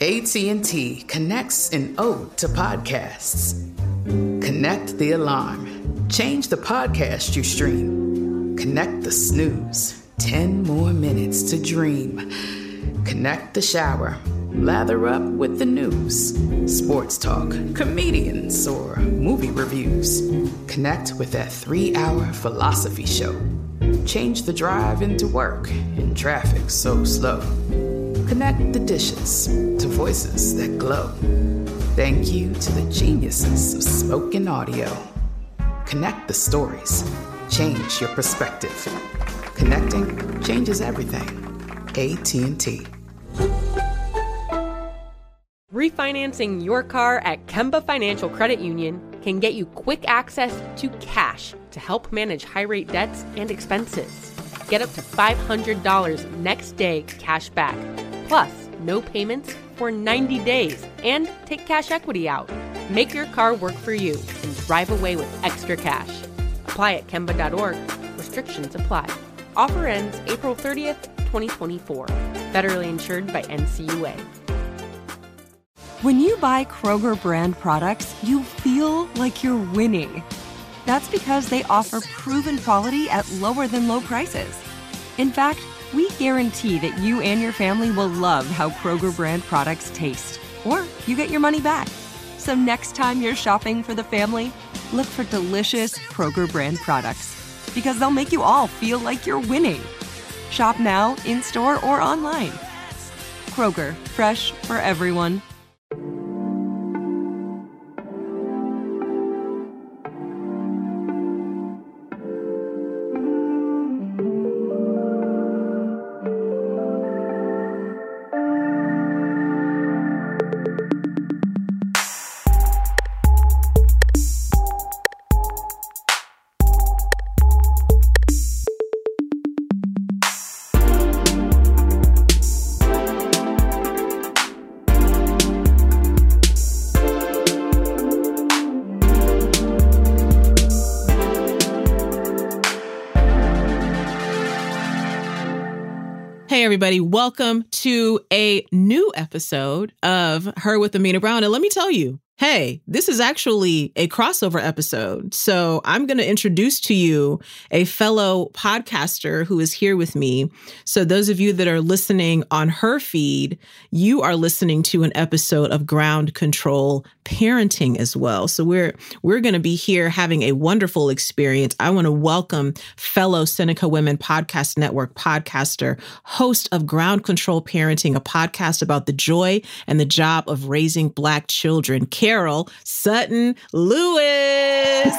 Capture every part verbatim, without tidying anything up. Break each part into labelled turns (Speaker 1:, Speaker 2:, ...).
Speaker 1: A T and T connects an ode to podcasts. Connect the alarm. Change the podcast you stream. Connect the snooze. Ten more minutes to dream. Connect the shower. Lather up with the news. Sports talk, comedians, or movie reviews. Connect with that three-hour philosophy show. Change the drive into work in traffic so slow. Connect the dishes to voices that glow. Thank you to the geniuses of spoken audio. Connect the stories. Change your perspective. Connecting changes everything. A T and T.
Speaker 2: Refinancing your car at Kemba Financial Credit Union can get you quick access to cash to help manage high-rate debts and expenses. Get up to five hundred dollars next day cash back, plus no payments for ninety days, and take cash equity out. Make your car work for you and drive away with extra cash. Apply at Kemba dot org. Restrictions apply. Offer ends April thirtieth, twenty twenty-four. Federally insured by N C U A.
Speaker 3: When you buy Kroger brand products, you feel like you're winning. That's because they offer proven quality at lower than low prices. In fact, we guarantee that you and your family will love how Kroger brand products taste, or you get your money back. So next time you're shopping for the family, look for delicious Kroger brand products, because they'll make you all feel like you're winning. Shop now, in-store, or online. Kroger, fresh for everyone.
Speaker 4: Hey, everybody. Welcome to a new episode of Her with Amina Brown. And let me tell you, hey, this is actually a crossover episode. So I'm going to introduce to you a fellow podcaster who is here with me. So those of you that are listening on her feed, you are listening to an episode of Ground Control Parenting as well. So we're we're going to be here having a wonderful experience. I want to welcome fellow Seneca Women Podcast Network podcaster, host of Ground Control Parenting, a podcast about the joy and the job of raising Black children, Carol Sutton Lewis.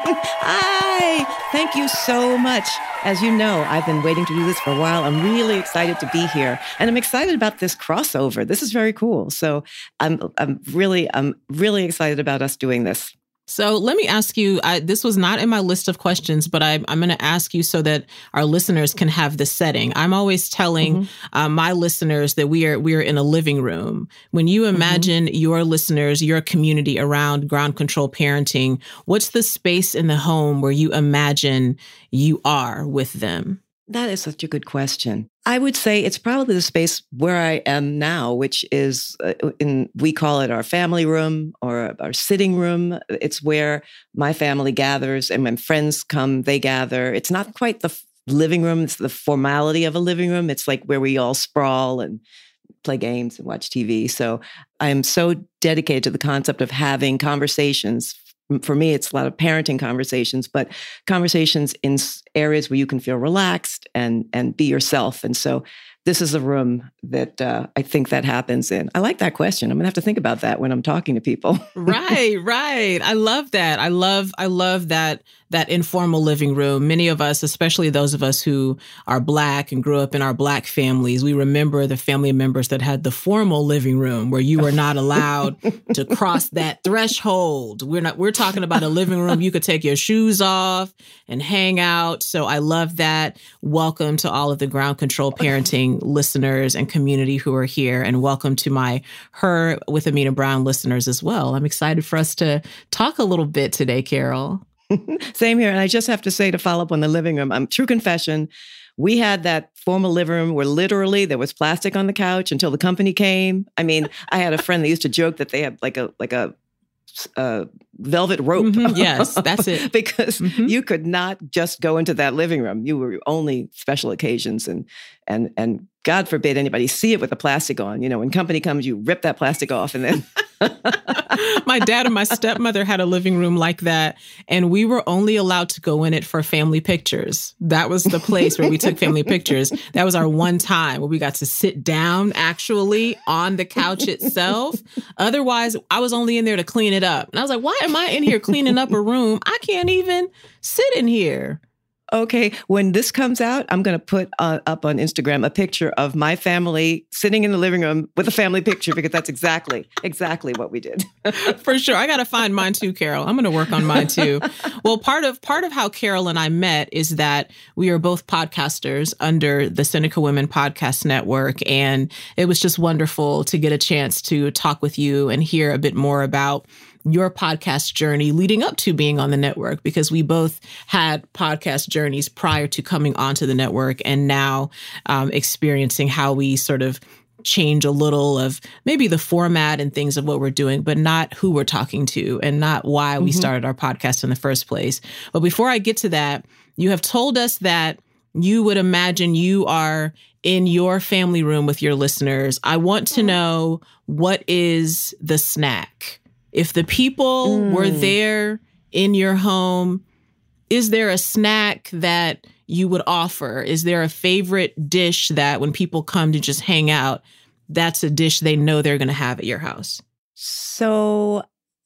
Speaker 5: Hi, thank you so much. As you know, I've been waiting to do this for a while. I'm really excited to be here, and I'm excited about this crossover. This is very cool. So I'm, I'm really, I'm really excited about us doing this.
Speaker 4: So let me ask you, I, this was not in my list of questions, but I, I'm going to ask you so that our listeners can have the setting. I'm always telling mm-hmm. uh, my listeners that we are we are in a living room. When you imagine mm-hmm. your listeners, your community around Ground Control Parenting, what's the space in the home where you imagine you are with them?
Speaker 5: That is such a good question. I would say it's probably the space where I am now, which is, uh, in we call it our family room or our sitting room. It's where my family gathers, and when friends come, they gather. It's not quite the living room. It's the formality of a living room. It's like where we all sprawl and play games and watch T V. So I am so dedicated to the concept of having conversations. For me, it's a lot of parenting conversations, but conversations in areas where you can feel relaxed and and be yourself. And so this is a room that uh, I think that happens in. I like that question. I'm gonna have to think about that when I'm talking to people.
Speaker 4: Right, right. I love that. I love, I love that that informal living room. Many of us, especially those of us who are Black and grew up in our Black families, we remember the family members that had the formal living room where you were not allowed to cross that threshold. We're not. We're talking about a living room you could take your shoes off and hang out. So I love that. Welcome to all of the Ground Control Parenting listeners and community who are here, and welcome to my Her with Amina Brown listeners as well. I'm excited for us to talk a little bit today, Carol.
Speaker 5: Same here. And I just have to say, to follow up on the living room, I'm true confession. we had that formal living room where literally there was plastic on the couch until the company came. I mean, I had a friend that used to joke that they had like a like a uh, velvet rope.
Speaker 4: Mm-hmm. Yes, that's it.
Speaker 5: Because
Speaker 4: mm-hmm.
Speaker 5: you could not just go into that living room. You were only special occasions, and and and God forbid anybody see it with the plastic on. You know, when company comes, you rip that plastic off, and then.
Speaker 4: My dad and my stepmother had a living room like that, and we were only allowed to go in it for family pictures. That was the place where we took family pictures. That was our one time where we got to sit down actually on the couch itself. Otherwise, I was only in there to clean it up. And I was like, why am I in here cleaning up a room? I can't even sit in here.
Speaker 5: Okay, when this comes out, I'm going to put uh, up on Instagram a picture of my family sitting in the living room with a family picture, because that's exactly, exactly what we did.
Speaker 4: For sure. I got to find mine too, Carol. I'm going to work on mine too. Well, part of part of how Carol and I met is that we are both podcasters under the Seneca Women Podcast Network. And it was just wonderful to get a chance to talk with you and hear a bit more about your podcast journey leading up to being on the network, because we both had podcast journeys prior to coming onto the network, and now um, experiencing how we sort of change a little of maybe the format and things of what we're doing, but not who we're talking to and not why we mm-hmm. started our podcast in the first place. But before I get to that, you have told us that you would imagine you are in your family room with your listeners. I want to know, what is the snack? If the people mm. were there in your home, is there a snack that you would offer? Is there a favorite dish that when people come to just hang out, that's a dish they know they're going to have at your house?
Speaker 5: So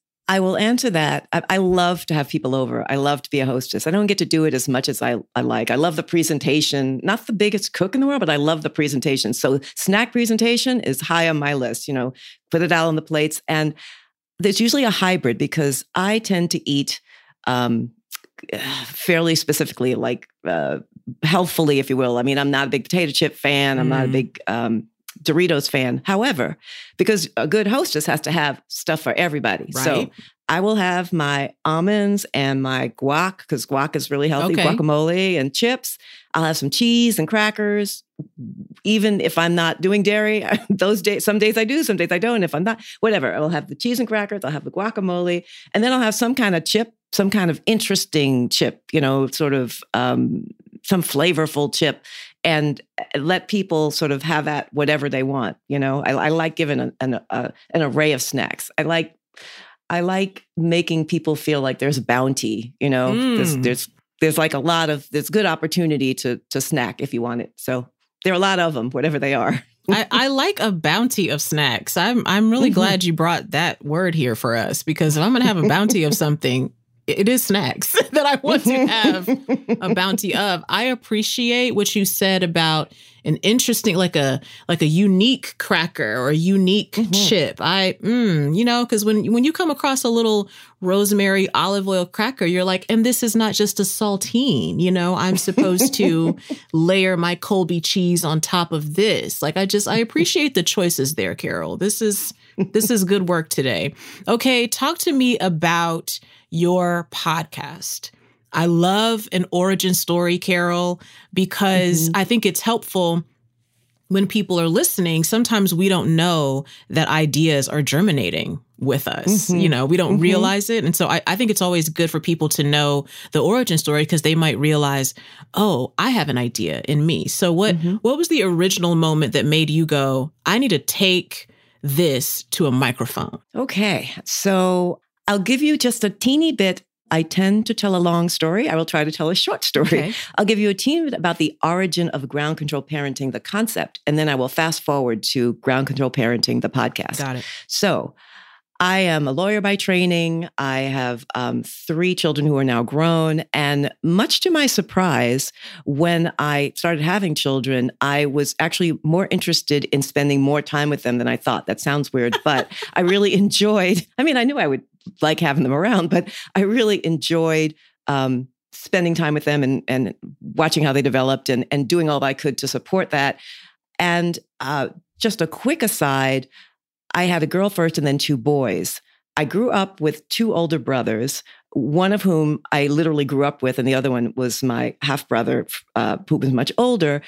Speaker 5: I will answer that. I, I love to have people over. I love to be a hostess. I don't get to do it as much as I, I like. I love the presentation. Not the biggest cook in the world, but I love the presentation. So snack presentation is high on my list. You know, put it out on the plates. And there's usually a hybrid, because I tend to eat um, fairly specifically, like uh, healthfully, if you will. I mean, I'm not a big potato chip fan. I'm mm. not a big um, Doritos fan. However, because a good hostess has to have stuff for everybody.
Speaker 4: Right.
Speaker 5: So I will have my almonds and my guac, because guac is really healthy, okay. guacamole and chips. I'll have some cheese and crackers. Even if I'm not doing dairy, those days, some days I do, some days I don't. If I'm not, whatever, I'll have the cheese and crackers, I'll have the guacamole, and then I'll have some kind of chip, some kind of interesting chip, you know, sort of um, some flavorful chip, and let people sort of have at whatever they want. You know, I, I like giving an, an, a, an array of snacks. I like, I like making people feel like there's bounty, you know, mm. there's, there's, there's like a lot of, there's good opportunity to, to snack if you want it. So there are a lot of them, whatever they are.
Speaker 4: I, I like a bounty of snacks. I'm I'm really mm-hmm. glad you brought that word here for us, because if I'm going to have a bounty of something, it is snacks that I want to have a bounty of. I appreciate what you said about an interesting, like a like a unique cracker or a unique mm-hmm. chip. I, mm, you know, because when when you come across a little rosemary olive oil cracker, you're like, and this is not just a saltine. You know, I'm supposed to layer my Colby cheese on top of this. Like, I just I appreciate the choices there, Carol. This is this is good work today. Okay, talk to me about your podcast. I love an origin story, Carol, because mm-hmm. I think it's helpful when people are listening. Sometimes we don't know that ideas are germinating with us. Mm-hmm. You know, we don't mm-hmm. realize it. And so I, I think it's always good for people to know the origin story, because they might realize, oh, I have an idea in me. So what, mm-hmm. what was the original moment that made you go, I need to take this to a microphone?
Speaker 5: Okay. So I'll give you just a teeny bit. I tend to tell a long story. I will try to tell a short story. Okay. I'll give you a teeny bit about the origin of ground control parenting, the concept, and then I will fast forward to ground control parenting, the podcast.
Speaker 4: Got it.
Speaker 5: So I am a lawyer by training. I have um, three children who are now grown. And much to my surprise, when I started having children, I was actually more interested in spending more time with them than I thought. That sounds weird, but I really enjoyed, I mean, I knew I would like having them around, but I really enjoyed um, spending time with them and, and watching how they developed and, and doing all I could to support that. And uh, just a quick aside, I had a girl first and then two boys. I grew up with two older brothers. one of whom I literally grew up with, and the other one was my half-brother, uh, who was much older.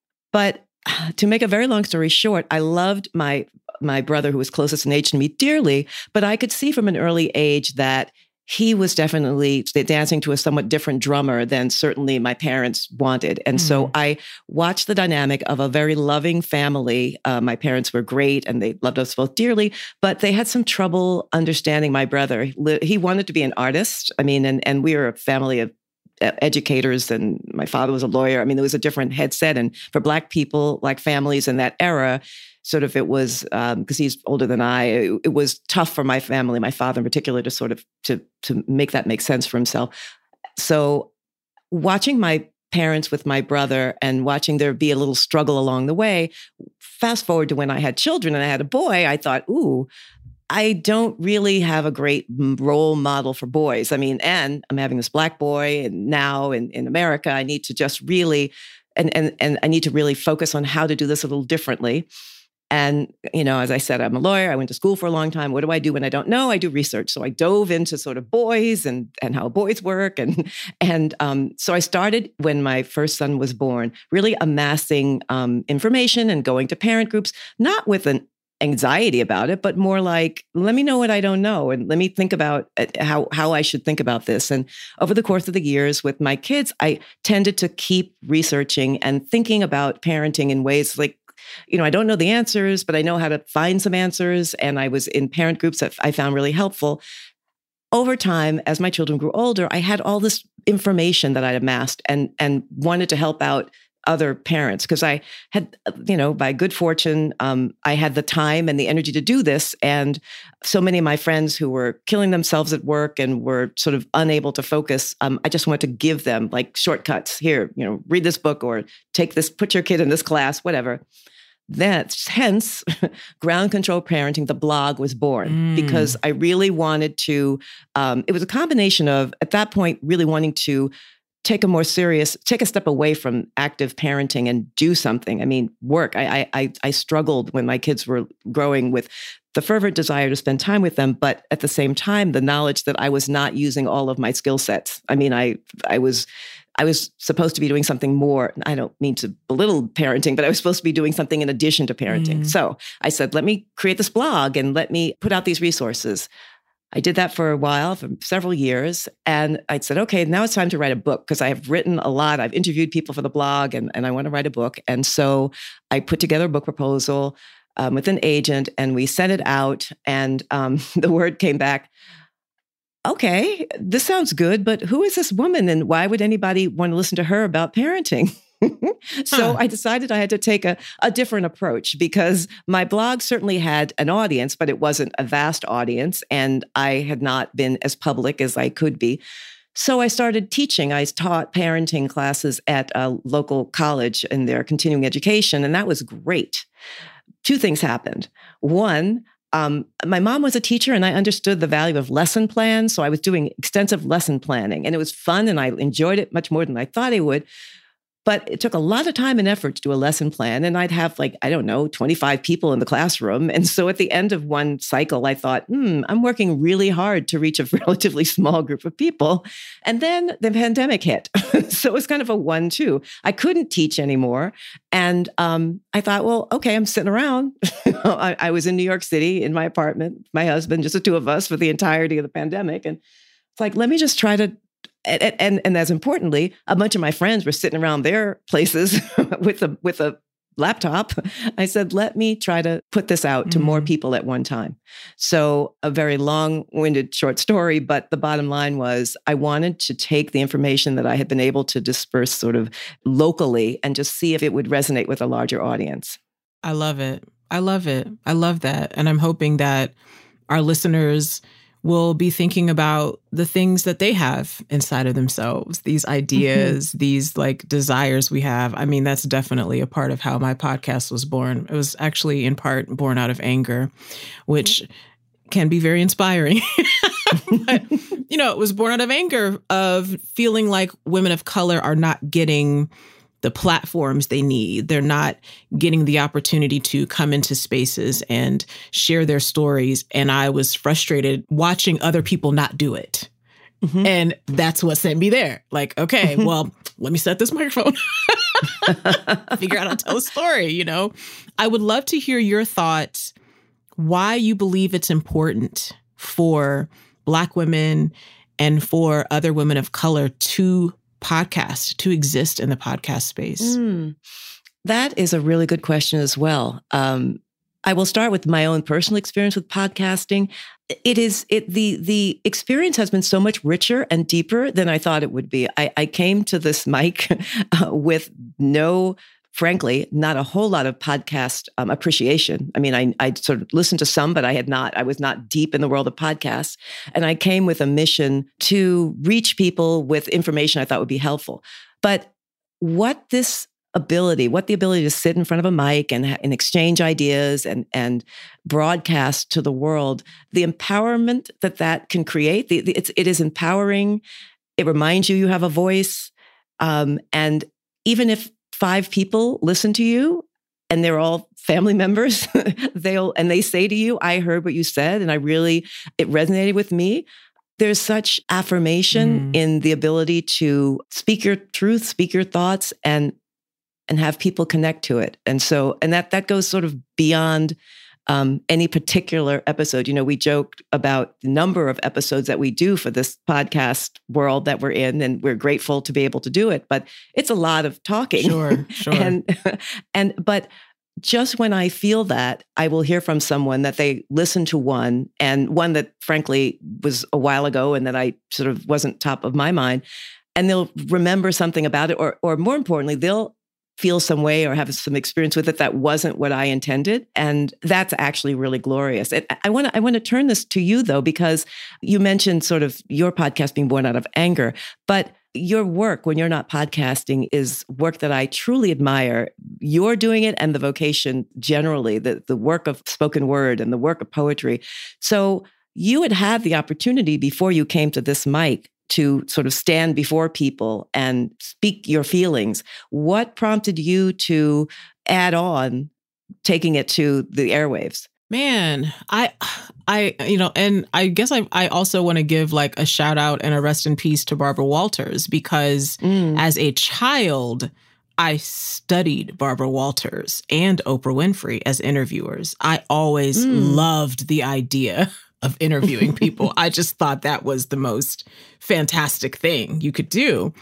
Speaker 5: But to make a very long story short, I loved my my brother, who was closest in age to me, dearly, but I could see from an early age that he was definitely dancing to a somewhat different drummer than certainly my parents wanted. And mm-hmm. so I watched the dynamic of a very loving family. Uh, my parents were great and they loved us both dearly, but they had some trouble understanding my brother. He wanted to be an artist. I mean, and, and we were a family of educators, and my father was a lawyer. I mean, there was a different headset. And for Black people, like families in that era, sort of it was, because um, he's older than I, it, it was tough for my family, my father in particular, to sort of, to, to make that make sense for himself. So watching my parents with my brother and watching there be a little struggle along the way, fast forward to when I had children and I had a boy, I thought, ooh, I don't really have a great role model for boys. I mean, and I'm having this Black boy, and now in, in America, I need to just really, and, and, and I need to really focus on how to do this a little differently. And, you know, as I said, I'm a lawyer. I went to school for a long time. What do I do when I don't know? I do research. So I dove into sort of boys and, and how boys work. And, and um, so I started when my first son was born, really amassing um, information and going to parent groups, not with an anxiety about it, but more like, let me know what I don't know. And let me think about how, how I should think about this. And over the course of the years with my kids, I tended to keep researching and thinking about parenting in ways like, you know, I don't know the answers, but I know how to find some answers. And I was in parent groups that I found really helpful. Over time, as my children grew older, I had all this information that I'd amassed and, and wanted to help out other parents, because I had, you know, by good fortune, um, I had the time and the energy to do this. And so many of my friends who were killing themselves at work and were sort of unable to focus, um, I just wanted to give them like shortcuts. Here, you know, read this book or take this, put your kid in this class, whatever. That's hence Ground Control Parenting, the blog was born, mm. because I really wanted to, um, it was a combination of, at that point, really wanting to take a more serious, take a step away from active parenting and do something. I mean, work. I, I, I struggled when my kids were growing with the fervent desire to spend time with them, but at the same time, the knowledge that I was not using all of my skill sets. I mean, I, I was, I was supposed to be doing something more. I don't mean to belittle parenting, but I was supposed to be doing something in addition to parenting. Mm. So I said, let me create this blog and let me put out these resources. I did that for a while, for several years. And I said, okay, now it's time to write a book, because I have written a lot. I've interviewed people for the blog, and, and I want to write a book. And so I put together a book proposal um, with an agent, and we sent it out. And um, the word came back, okay, this sounds good, but who is this woman? And why would anybody want to listen to her about parenting? So huh. I decided I had to take a, a different approach, because my blog certainly had an audience, but it wasn't a vast audience. And I had not been as public as I could be. So I started teaching. I taught parenting classes at a local college in their continuing education, and that was great. Two things happened. One, Um, my mom was a teacher, and I understood the value of lesson plans. So I was doing extensive lesson planning, and it was fun, and I enjoyed it much more than I thought I would. But it took a lot of time and effort to do a lesson plan. And I'd have like, I don't know, twenty-five people in the classroom. And so at the end of one cycle, I thought, hmm, I'm working really hard to reach a relatively small group of people. And then the pandemic hit. So it was kind of a one two. I couldn't teach anymore. And um, I thought, well, okay, I'm sitting around. I, I was in New York City in my apartment, my husband, just the two of us for the entirety of the pandemic. And it's like, let me just try to And, and and as importantly, a bunch of my friends were sitting around their places with a with a laptop. I said, let me try to put this out to mm-hmm. more people at one time. So a very long-winded short story, but the bottom line was I wanted to take the information that I had been able to disperse sort of locally and just see if it would resonate with a larger audience.
Speaker 4: I love it. I love it. I love that. And I'm hoping that our listeners will be thinking about the things that they have inside of themselves, these ideas, mm-hmm. these like desires we have. I mean, that's definitely a part of how my podcast was born. It was actually in part born out of anger, which can be very inspiring. But, you know, it was born out of anger of feeling like women of color are not getting the platforms they need. They're not getting the opportunity to come into spaces and share their stories. And I was frustrated watching other people not do it. Mm-hmm. And that's what sent me there. Like, okay, well, let me set this microphone. Figure out how to tell a story, you know? I would love to hear your thoughts, why you believe it's important for Black women and for other women of color to podcast, to exist in the podcast space.
Speaker 5: Mm, that is a really good question as well. Um, I will start with my own personal experience with podcasting. It is it the the experience has been so much richer and deeper than I thought it would be. I, I came to this mic uh, with no, frankly, not a whole lot of podcast um, appreciation. I mean, I I sort of listened to some, but I had not. I was not deep in the world of podcasts, and I came with a mission to reach people with information I thought would be helpful. But what this ability, what the ability to sit in front of a mic and, and exchange ideas and, and broadcast to the world, the empowerment that that can create, the, the, it's, it is empowering. It reminds you you have a voice. Um, and even if five people listen to you and they're all family members, they'll and they say to you, I heard what you said and I really, it resonated with me. There's such affirmation mm. in the ability to speak your truth, speak your thoughts, and and have people connect to it. And so, and that that goes sort of beyond um, any particular episode. You know, we joked about the number of episodes that we do for this podcast world that we're in, and we're grateful to be able to do it, but it's a lot of talking.
Speaker 4: Sure, sure.
Speaker 5: and, and, but just when I feel that, I will hear from someone that they listened to one, and one that frankly was a while ago and that I sort of wasn't top of my mind, and they'll remember something about it, or, or more importantly, they'll feel some way or have some experience with it that wasn't what I intended. And that's actually really glorious. It, I want to I want to turn this to you, though, because you mentioned sort of your podcast being born out of anger, but your work when you're not podcasting is work that I truly admire. You're doing it, and the vocation generally, the, the work of spoken word and the work of poetry. So you had had the opportunity before you came to this mic to sort of stand before people and speak your feelings. What prompted you to add on taking it to the airwaves?
Speaker 4: Man, I, I, you know, and I guess I, I also want to give like a shout out and a rest in peace to Barbara Walters, because mm. as a child, I studied Barbara Walters and Oprah Winfrey as interviewers. I always mm. loved the idea of interviewing people. I just thought that was the most fantastic thing you could do.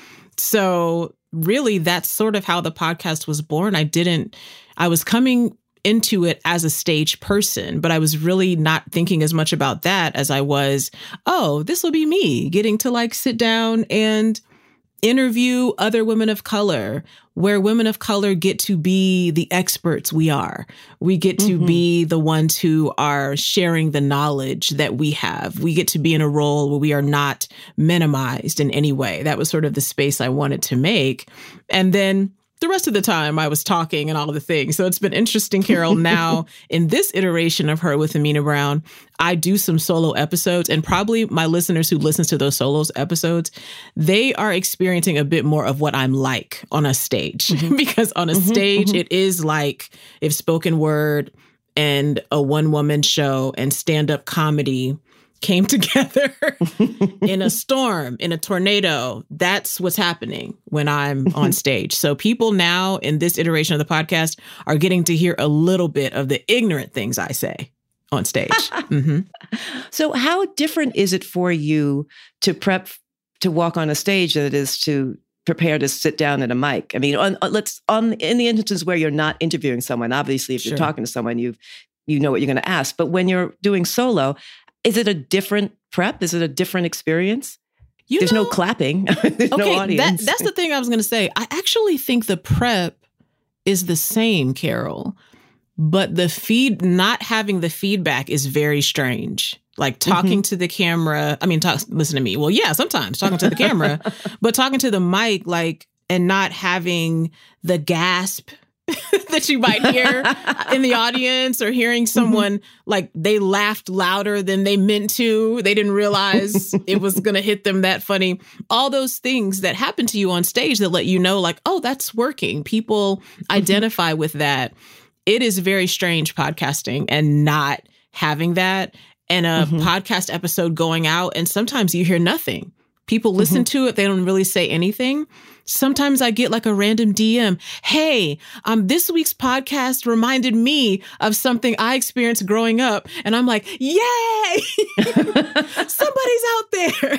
Speaker 4: So really, that's sort of how the podcast was born. I didn't, I was coming into it as a stage person, but I was really not thinking as much about that as I was, oh, this will be me getting to like sit down and interview other women of color, where women of color get to be the experts we are. We get to mm-hmm. be the ones who are sharing the knowledge that we have. We get to be in a role where we are not minimized in any way. That was sort of the space I wanted to make. And then the rest of the time I was talking and all of the things. So it's been interesting, Carol. Now in this iteration of Her with Amina Brown, I do some solo episodes, and probably my listeners who listen to those solos episodes, they are experiencing a bit more of what I'm like on a stage, mm-hmm. because on a mm-hmm, stage, mm-hmm. it is like if spoken word and a one woman show and stand-up comedy came together in a storm, in a tornado. That's what's happening when I'm on stage. So people now in this iteration of the podcast are getting to hear a little bit of the ignorant things I say on stage. mm-hmm.
Speaker 5: So how different is it for you to prep to walk on a stage than it is to prepare to sit down at a mic? I mean, on, on, let's on in the instances where you're not interviewing someone, obviously, if
Speaker 4: Sure.
Speaker 5: you're talking to someone, you you know what you're going to ask. But when you're doing solo, is it a different prep? Is it a different experience? You There's know, no clapping. There's
Speaker 4: okay,
Speaker 5: no audience.
Speaker 4: That, that's the thing I was going to say. I actually think the prep is the same, Carol, but the feed, not having the feedback is very strange. Like talking mm-hmm. to the camera. I mean, talk, listen to me. Well, yeah, sometimes talking to the camera, but talking to the mic, like, and not having the gasp that you might hear in the audience, or hearing someone mm-hmm. like they laughed louder than they meant to. They didn't realize it was going to hit them that funny. All those things that happen to you on stage that let you know like, oh, that's working. People mm-hmm. identify with that. It is very strange podcasting and not having that, and a mm-hmm. podcast episode going out. And sometimes you hear nothing. People listen mm-hmm. to it. They don't really say anything. Sometimes I get like a random D M. Hey, um, this week's podcast reminded me of something I experienced growing up. And I'm like, yay, somebody's out there.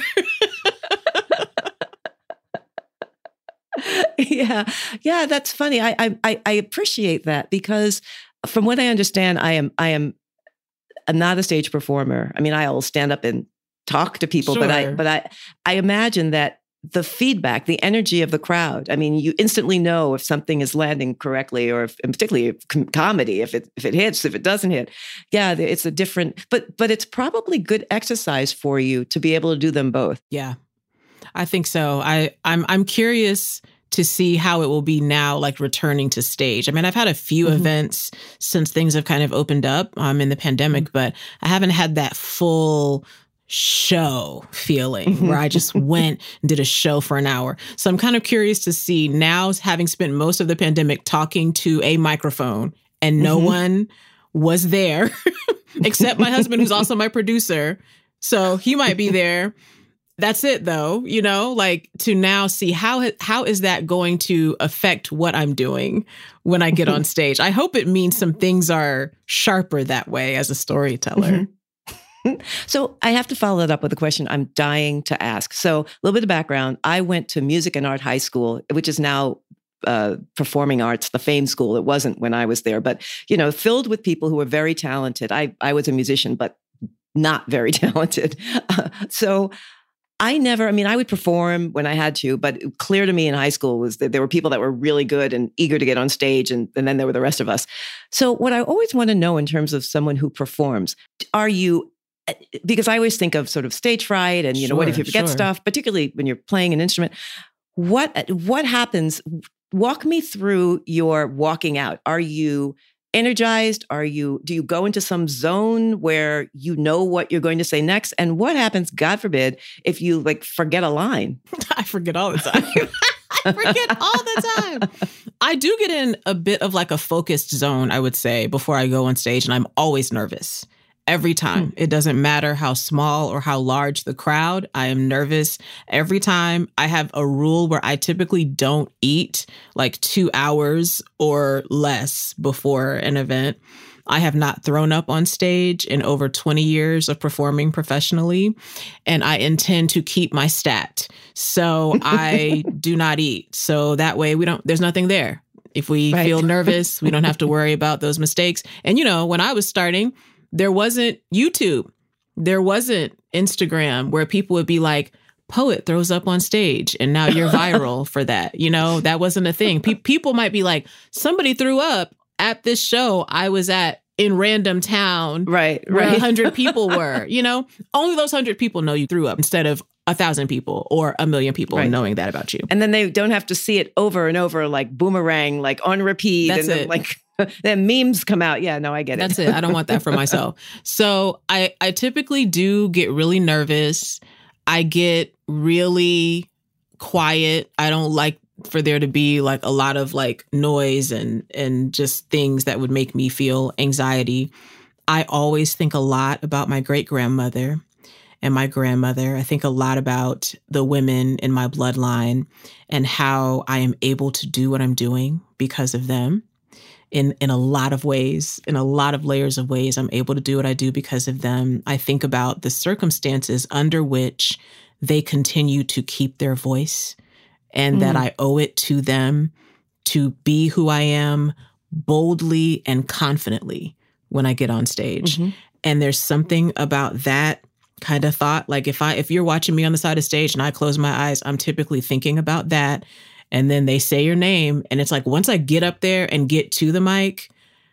Speaker 5: Yeah. Yeah, that's funny. I, I I appreciate that because from what I understand, I am I am I'm not a stage performer. I mean, I'll stand up and talk to people,
Speaker 4: sure.
Speaker 5: but I but I I imagine that the feedback, the energy of the crowd. I mean, you instantly know if something is landing correctly, or if, and particularly com- comedy, if it if it hits, if it doesn't hit. Yeah, it's a different. But but it's probably good exercise for you to be able to do them both.
Speaker 4: Yeah, I think so. I I'm I'm curious to see how it will be now, like returning to stage. I mean, I've had a few mm-hmm. events since things have kind of opened up um, in the pandemic, mm-hmm. but I haven't had that full show feeling mm-hmm. where I just went and did a show for an hour. So I'm kind of curious to see now, having spent most of the pandemic talking to a microphone and no mm-hmm. one was there except my husband, who's also my producer. So he might be there. That's it, though, you know, like to now see how how is that going to affect what I'm doing when I get on stage. I hope it means some things are sharper that way as a storyteller.
Speaker 5: Mm-hmm. So I have to follow that up with a question I'm dying to ask. So a little bit of background. I went to Music and Art High School, which is now uh, Performing Arts, the Fame School. It wasn't when I was there, but, you know, filled with people who were very talented. I, I was a musician, but not very talented. Uh, so I never, I mean, I would perform when I had to, but clear to me in high school was that there were people that were really good and eager to get on stage, and, and then there were the rest of us. So what I always want to know in terms of someone who performs, are you, because I always think of sort of stage fright and, you know,
Speaker 4: sure,
Speaker 5: what if you forget
Speaker 4: sure.
Speaker 5: stuff, particularly when you're playing an instrument. What, what happens? Walk me through your walking out. Are you energized? Are you, do you go into some zone where you know what you're going to say next? And what happens, God forbid, if you like forget a line?
Speaker 4: I forget all the time. I forget all the time. I do get in a bit of like a focused zone, I would say, before I go on stage, and I'm always nervous. Every time. Hmm. It doesn't matter how small or how large the crowd, I am nervous. Every time. I have a rule where I typically don't eat like two hours or less before an event. I have not thrown up on stage in over twenty years of performing professionally, and I intend to keep my stat. So I do not eat. So that way we don't, there's nothing there. If we right. feel nervous, we don't have to worry about those mistakes. And, you know, when I was starting, there wasn't YouTube. There wasn't Instagram where people would be like, poet throws up on stage and now you're viral for that. You know, that wasn't a thing. Pe- people might be like, somebody threw up at this show I was at in random town.
Speaker 5: Right,
Speaker 4: where
Speaker 5: right.
Speaker 4: a hundred people were, you know, only those hundred people know you threw up instead of a thousand people or a million people right. knowing that about you.
Speaker 5: And then they don't have to see it over and over like boomerang, like on repeat.
Speaker 4: That's
Speaker 5: and
Speaker 4: it.
Speaker 5: Like then memes come out. Yeah, no, I get it.
Speaker 4: That's it. I don't want that for myself. So I, I typically do get really nervous. I get really quiet. I don't like for there to be like a lot of like noise and and just things that would make me feel anxiety. I always think a lot about my great grandmother and my grandmother. I think a lot about the women in my bloodline and how I am able to do what I'm doing because of them. In, in a lot of ways, in a lot of layers of ways, I'm able to do what I do because of them. I think about the circumstances under which they continue to keep their voice and mm. that I owe it to them to be who I am boldly and confidently when I get on stage. Mm-hmm. And there's something about that kind of thought. Like if I, if you're watching me on the side of stage and I close my eyes, I'm typically thinking about that. And then they say your name. And it's like, once I get up there and get to the mic,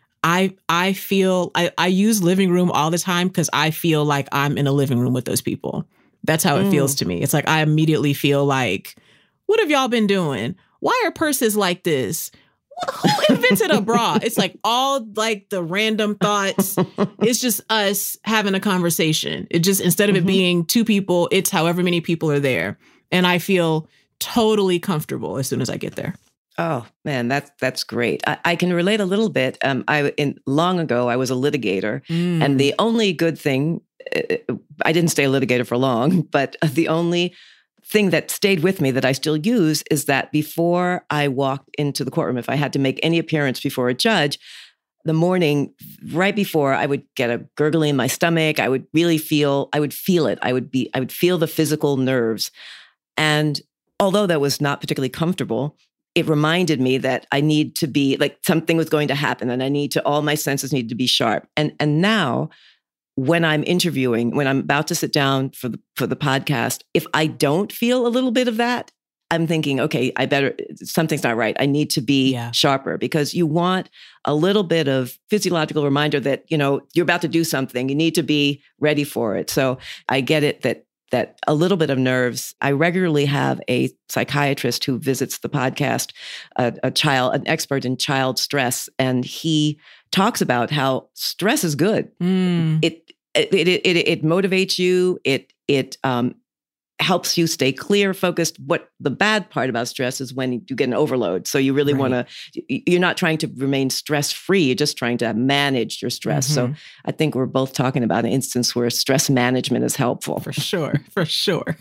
Speaker 4: I I feel, I, I use living room all the time because I feel like I'm in a living room with those people. That's how it mm. feels to me. It's like, I immediately feel like, what have y'all been doing? Why are purses like this? Who invented a bra? It's like all like the random thoughts. It's just us having a conversation. It just, instead of mm-hmm. it being two people, it's however many people are there. And I feel totally comfortable as soon as I get there.
Speaker 5: Oh man, that's that's great. I, I can relate a little bit. Um, I in long ago I was a litigator, mm. and the only good thing, uh, I didn't stay a litigator for long, but the only thing that stayed with me that I still use is that before I walked into the courtroom, if I had to make any appearance before a judge, the morning right before, I would get a gurgling in my stomach. I would really feel, I would feel it. I would be, I would feel the physical nerves. And although that was not particularly comfortable, it reminded me that I need to be, like, something was going to happen and I need to, all my senses need to be sharp. And, and now when I'm interviewing, when I'm about to sit down for the, for the podcast, if I don't feel a little bit of that, I'm thinking, okay, I better, something's not right. I need to be yeah. sharper, because you want a little bit of physiological reminder that, you know, you're about to do something. You need to be ready for it. So I get it that that a little bit of nerves. I regularly have a psychiatrist who visits the podcast, a, a child, an expert in child stress, and he talks about how stress is good. Mm. It, it, it, it, it motivates you. It, it, um, helps you stay clear, focused. What the bad part about stress is when you get an overload. So you really right. want to, you're not trying to remain stress-free. You're just trying to manage your stress. Mm-hmm. So I think we're both talking about an instance where stress management is helpful.
Speaker 4: For sure. For sure.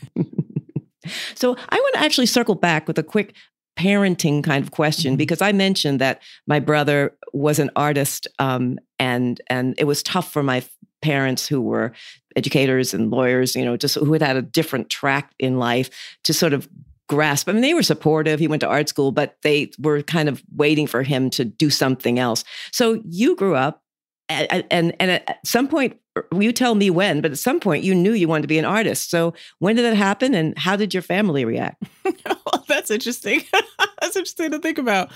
Speaker 5: So I want to actually circle back with a quick parenting kind of question, mm-hmm. because I mentioned that my brother was an artist, um, and and it was tough for my parents who were educators and lawyers, you know, just who had had a different track in life to sort of grasp. I mean, they were supportive. He went to art school, but they were kind of waiting for him to do something else. So you grew up, and and, and at some point, you tell me when, but at some point you knew you wanted to be an artist. So when did that happen, and how did your family react?
Speaker 4: Well, that's interesting. That's interesting to think about.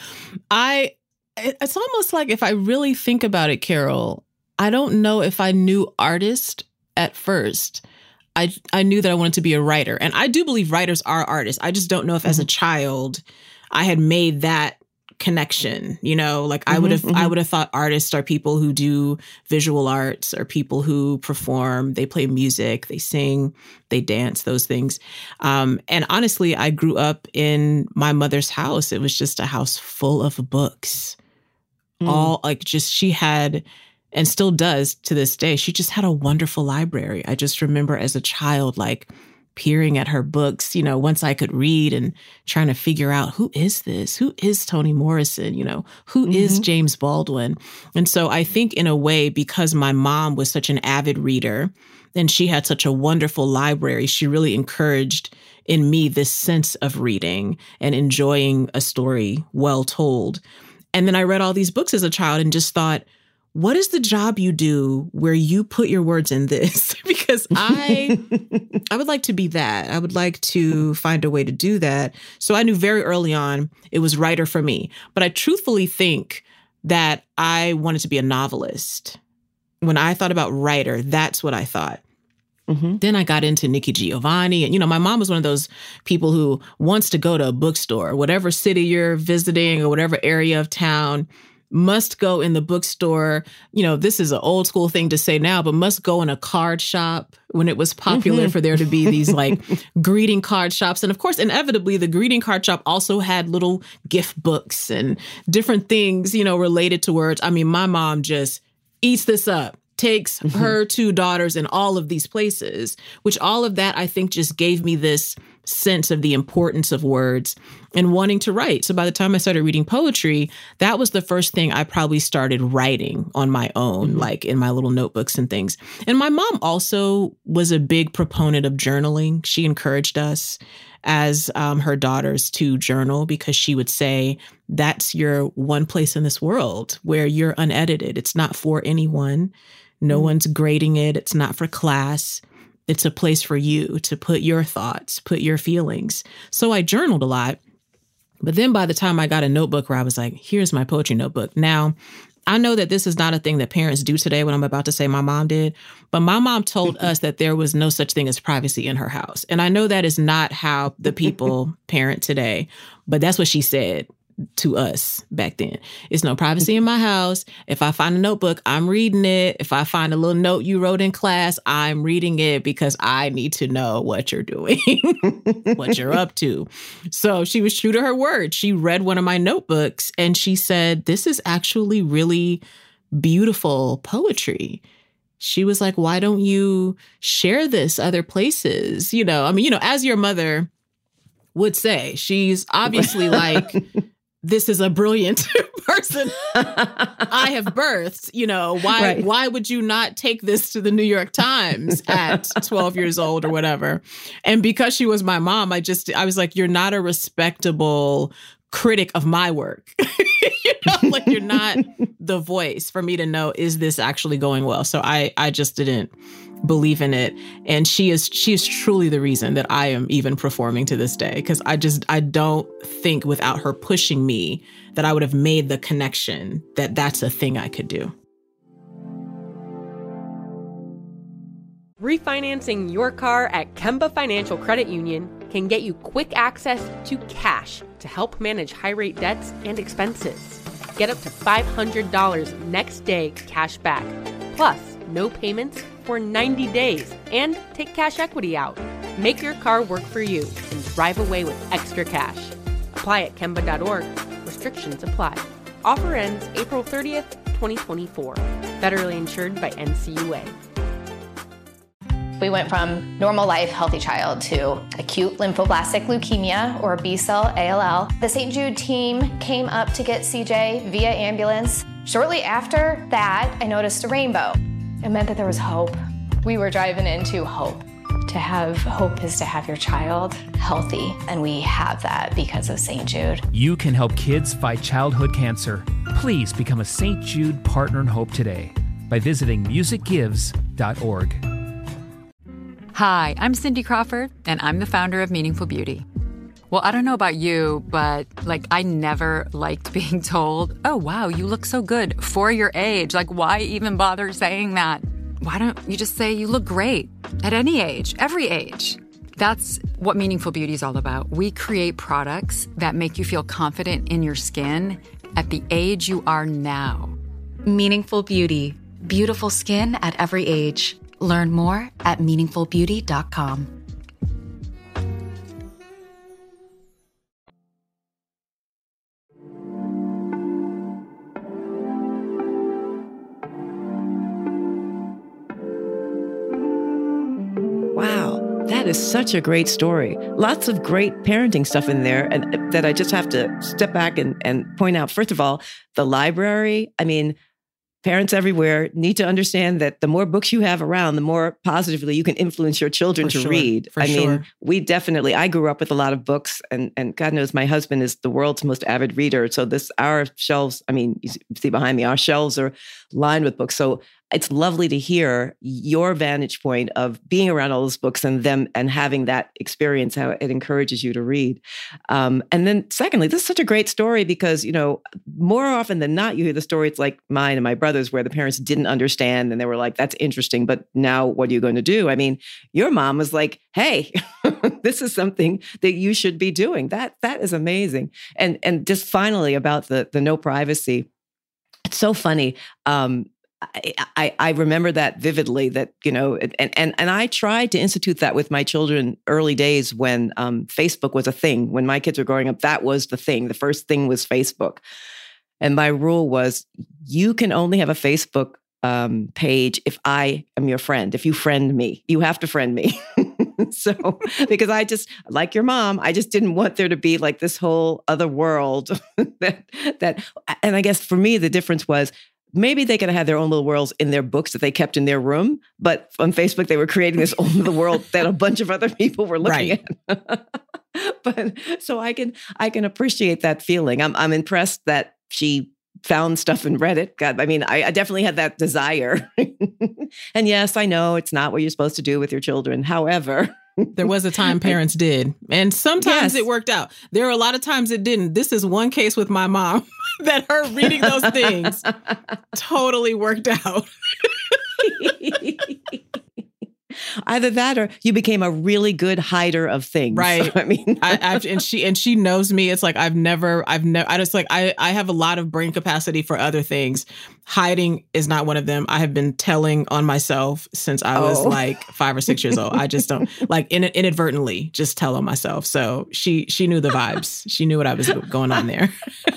Speaker 4: I, it's almost like, if I really think about it, Carol, I don't know if I knew artist at first. I I knew that I wanted to be a writer. And I do believe writers are artists. I just don't know if mm-hmm. as a child I had made that connection. You know, like mm-hmm, I would have mm-hmm. I would have thought artists are people who do visual arts, or people who perform, they play music, they sing, they dance, those things. Um, and honestly, I grew up in my mother's house. It was just a house full of books. Mm. All like just she had, and still does to this day, she just had a wonderful library. I just remember as a child, like peering at her books, you know, once I could read, and trying to figure out, who is this? Who is Toni Morrison? You know, who mm-hmm. is James Baldwin? And so I think in a way, because my mom was such an avid reader and she had such a wonderful library, she really encouraged in me this sense of reading and enjoying a story well told. And then I read all these books as a child and just thought, what is the job you do where you put your words in this? Because I I would like to be that. I would like to find a way to do that. So I knew very early on it was writer for me. But I truthfully think that I wanted to be a novelist. When I thought about writer, that's what I thought. Mm-hmm. Then I got into Nikki Giovanni. And, you know, my mom was one of those people who wants to go to a bookstore, whatever city you're visiting or whatever area of town, must go in the bookstore. You know, this is an old school thing to say now, but must go in a card shop when it was popular mm-hmm. for there to be these like greeting card shops. And of course, inevitably, the greeting card shop also had little gift books and different things, you know, related to words. I mean, my mom just eats this up, takes mm-hmm. her two daughters in all of these places, which all of that, I think, just gave me this sense of the importance of words and wanting to write. So by the time I started reading poetry, that was the first thing I probably started writing on my own, mm-hmm. like in my little notebooks and things. And my mom also was a big proponent of journaling. She encouraged us as um, her daughters to journal, because she would say, that's your one place in this world where you're unedited. It's not for anyone. No mm-hmm. one's grading it. It's not for class. It's a place for you to put your thoughts, put your feelings. So I journaled a lot. But then by the time I got a notebook where I was like, here's my poetry notebook. Now, I know that this is not a thing that parents do today, what I'm about to say my mom did. But my mom told us that there was no such thing as privacy in her house. And I know that is not how the people parent today, but that's what she said to us back then. It's no privacy in my house. If I find a notebook, I'm reading it. If I find a little note you wrote in class, I'm reading it, because I need to know what you're doing, what you're up to. So she was true to her word. She read one of my notebooks and she said, this is actually really beautiful poetry. She was like, why don't you share this other places? You know, I mean, you know, as your mother, would say. She's obviously like, this is a brilliant person I have birthed. You know, why right. why would you not take this to the New York Times at twelve years old or whatever? And because she was my mom, I just, I was like, you're not a respectable critic of my work. You know, like you're not the voice for me to know, is this actually going well? So I, I just didn't believe in it. And she is, she is truly the reason that I am even performing to this day. Cause I just, I don't think without her pushing me that I would have made the connection that that's a thing I could do.
Speaker 2: Refinancing your car at Kemba Financial Credit Union can get you quick access to cash to help manage high-rate debts and expenses. Get up to five hundred dollars next day cash back, plus no payments for ninety days, and take cash equity out. Make your car work for you and drive away with extra cash. Apply at Kemba dot org. Restrictions apply. Offer ends April thirtieth, twenty twenty-four. Federally insured by N C U A.
Speaker 6: We went from normal life, healthy child to acute lymphoblastic leukemia, or B-cell A L L. The Saint Jude team came up to get C J via ambulance. Shortly after that, I noticed a rainbow. It meant that there was hope. We were driving into hope. To have hope is to have your child healthy, and we have that because of Saint Jude.
Speaker 7: You can help kids fight childhood cancer. Please become a Saint Jude Partner in Hope today by visiting music gives dot org.
Speaker 8: Hi, I'm Cindy Crawford, and I'm the founder of Meaningful Beauty. Well, I don't know about you, but like I never liked being told, oh, wow, you look so good for your age. Like, why even bother saying that? Why don't you just say you look great at any age, every age? That's what Meaningful Beauty is all about. We create products that make you feel confident in your skin at the age you are now.
Speaker 9: Meaningful Beauty. Beautiful skin at every age. Learn more at meaningful beauty dot com.
Speaker 5: Wow, that is such a great story. Lots of great parenting stuff in there, and that I just have to step back and, and point out. First of all, the library, I mean, parents everywhere need to understand that the more books you have around, the more positively you can influence your children
Speaker 4: For
Speaker 5: to
Speaker 4: sure.
Speaker 5: read.
Speaker 4: For
Speaker 5: I
Speaker 4: sure.
Speaker 5: mean, we definitely, I grew up with a lot of books, and, and God knows my husband is the world's most avid reader. So this, our shelves, I mean, you see behind me, our shelves are lined with books. So it's lovely to hear your vantage point of being around all those books and them and having that experience, how it encourages you to read. Um, and then secondly, this is such a great story because, you know, more often than not, you hear the stories like mine and my brother's where the parents didn't understand and they were like, that's interesting, but now what are you going to do? I mean, your mom was like, hey, this is something that you should be doing. That that is amazing. And and just finally about the the no privacy, it's so funny. Um, I, I, I remember that vividly, that, you know, and, and, and I tried to institute that with my children early days when um, Facebook was a thing. When my kids were growing up, that was the thing. The first thing was Facebook. And my rule was, you can only have a Facebook um, page if I am your friend. If you friend me, you have to friend me. So, because I just, like your mom, I just didn't want there to be like this whole other world that, that, and I guess for me, the difference was, maybe they could have had their own little worlds in their books that they kept in their room, but on Facebook, they were creating this own little world that a bunch of other people were looking
Speaker 4: Right.
Speaker 5: at. But so I can, I can appreciate that feeling. I'm, I'm impressed that she found stuff and read it. God, I mean, I, I definitely had that desire. And yes, I know it's not what you're supposed to do with your children. However,
Speaker 4: there was a time parents did. And sometimes
Speaker 5: Yes.
Speaker 4: it worked out. There are a lot of times it didn't. This is one case with my mom that her reading those things totally worked out.
Speaker 5: Either that or you became a really good hider of things.
Speaker 4: Right.
Speaker 5: I mean,
Speaker 4: I, I've, and she and she knows me. It's like I've never, I've never, I just like, I, I have a lot of brain capacity for other things. Hiding is not one of them. I have been telling on myself since I was
Speaker 5: Oh.
Speaker 4: like five or six years old. I just don't like in, inadvertently just tell on myself. So she, she knew the vibes. She knew what I was going on there.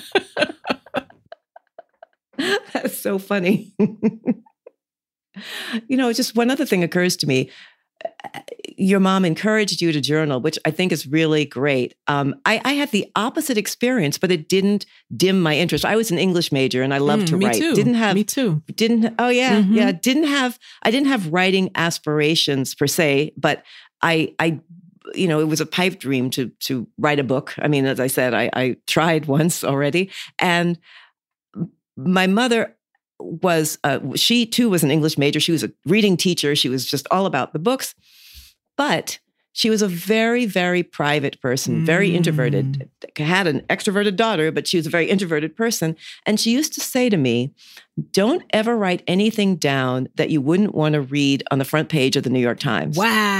Speaker 5: That's so funny. You know, just one other thing occurs to me. your mom encouraged you to journal, which I think is really great. Um, I, I had the opposite experience, but it didn't dim my interest. I was an English major and I loved
Speaker 4: Mm,
Speaker 5: to
Speaker 4: me
Speaker 5: write.
Speaker 4: too.
Speaker 5: Didn't have
Speaker 4: Me too.
Speaker 5: Didn't oh yeah
Speaker 4: Mhm.
Speaker 5: yeah didn't have I didn't have writing aspirations per se, but I I you know it was a pipe dream to to write a book. I mean, as I said, I, I tried once already, and my mother was uh, she too was an English major. She was a reading teacher. She was just all about the books. But she was a very, very private person, very
Speaker 4: Mm.
Speaker 5: introverted, had an extroverted daughter, but she was a very introverted person. And she used to say to me, don't ever write anything down that you wouldn't want to read on the front page of the New York Times.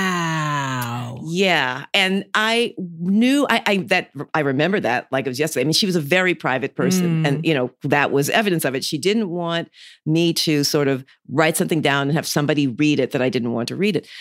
Speaker 4: Wow.
Speaker 5: Yeah. And I knew I, I that I remember that like it was yesterday. I mean, she was a very private person.
Speaker 4: Mm.
Speaker 5: And, you know, that was evidence of it. She didn't want me to sort of write something down and have somebody read it that I didn't want to read it.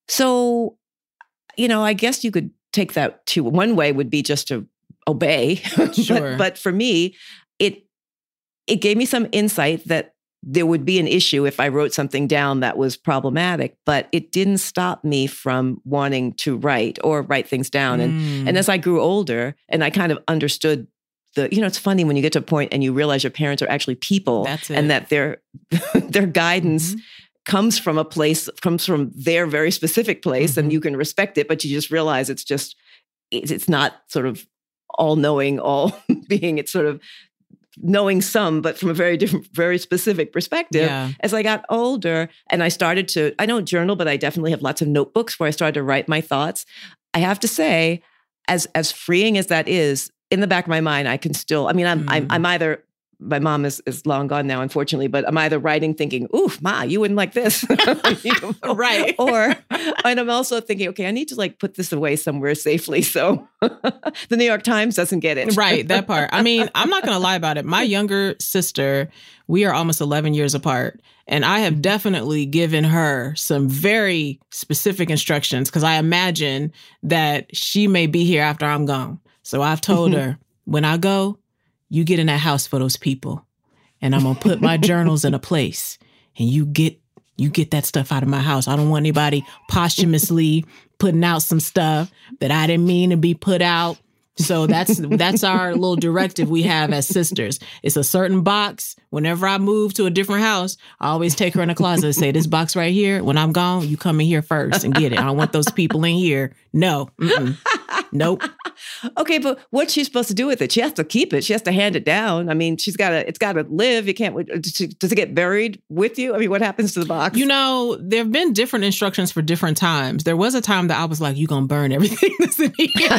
Speaker 5: So, you know, I guess you could take that to one way would be just to obey.
Speaker 4: Sure.
Speaker 5: but, but for me, it it gave me some insight that there would be an issue if I wrote something down that was problematic, but it didn't stop me from wanting to write or write things down. And
Speaker 4: Mm.
Speaker 5: and as I grew older and I kind of understood the, you know, it's funny when you get to a point and you realize your parents are actually people
Speaker 4: That's it.
Speaker 5: and that their their guidance
Speaker 4: Mhm.
Speaker 5: comes from a place, comes from their very specific place,
Speaker 4: Mhm.
Speaker 5: and you can respect it, but you just realize it's just, it's, it's not sort of all knowing, all being, it's sort of knowing some, but from a very different, very specific perspective.
Speaker 4: Yeah.
Speaker 5: As I got older and I started to, I don't journal, but I definitely have lots of notebooks where I started to write my thoughts. I have to say, as as freeing as that is, in the back of my mind, I can still, I mean, I'm,
Speaker 4: Mm.
Speaker 5: I'm, I'm either, my mom is, is long gone now, unfortunately, but I'm either writing thinking, oof, Ma, you wouldn't like this. You know?
Speaker 4: Right.
Speaker 5: Or, and I'm also thinking, okay, I need to like put this away somewhere safely so the New York Times doesn't get it.
Speaker 4: Right, that part. I mean, I'm not going to lie about it. My younger sister, we are almost eleven years apart. And I have definitely given her some very specific instructions because I imagine that she may be here after I'm gone. So I've told her, when I go, you get in that house for those people. And I'm going to put my journals in a place. And you get you get that stuff out of my house. I don't want anybody posthumously putting out some stuff that I didn't mean to be put out. So that's that's our little directive we have as sisters. It's a certain box. Whenever I move to a different house, I always take her in the closet and say, this box right here, when I'm gone, you come in here first and get it. I don't want those people in here. No. Mm-mm. Nope.
Speaker 5: Okay, but what's she supposed to do with it? She has to keep it. She has to hand it down. I mean, she's got to, it's got to live. You can't, does it get buried with you? I mean, what happens to the box?
Speaker 4: You know, there have been different instructions for different times. There was a time that I was like, you going to burn everything that's in here.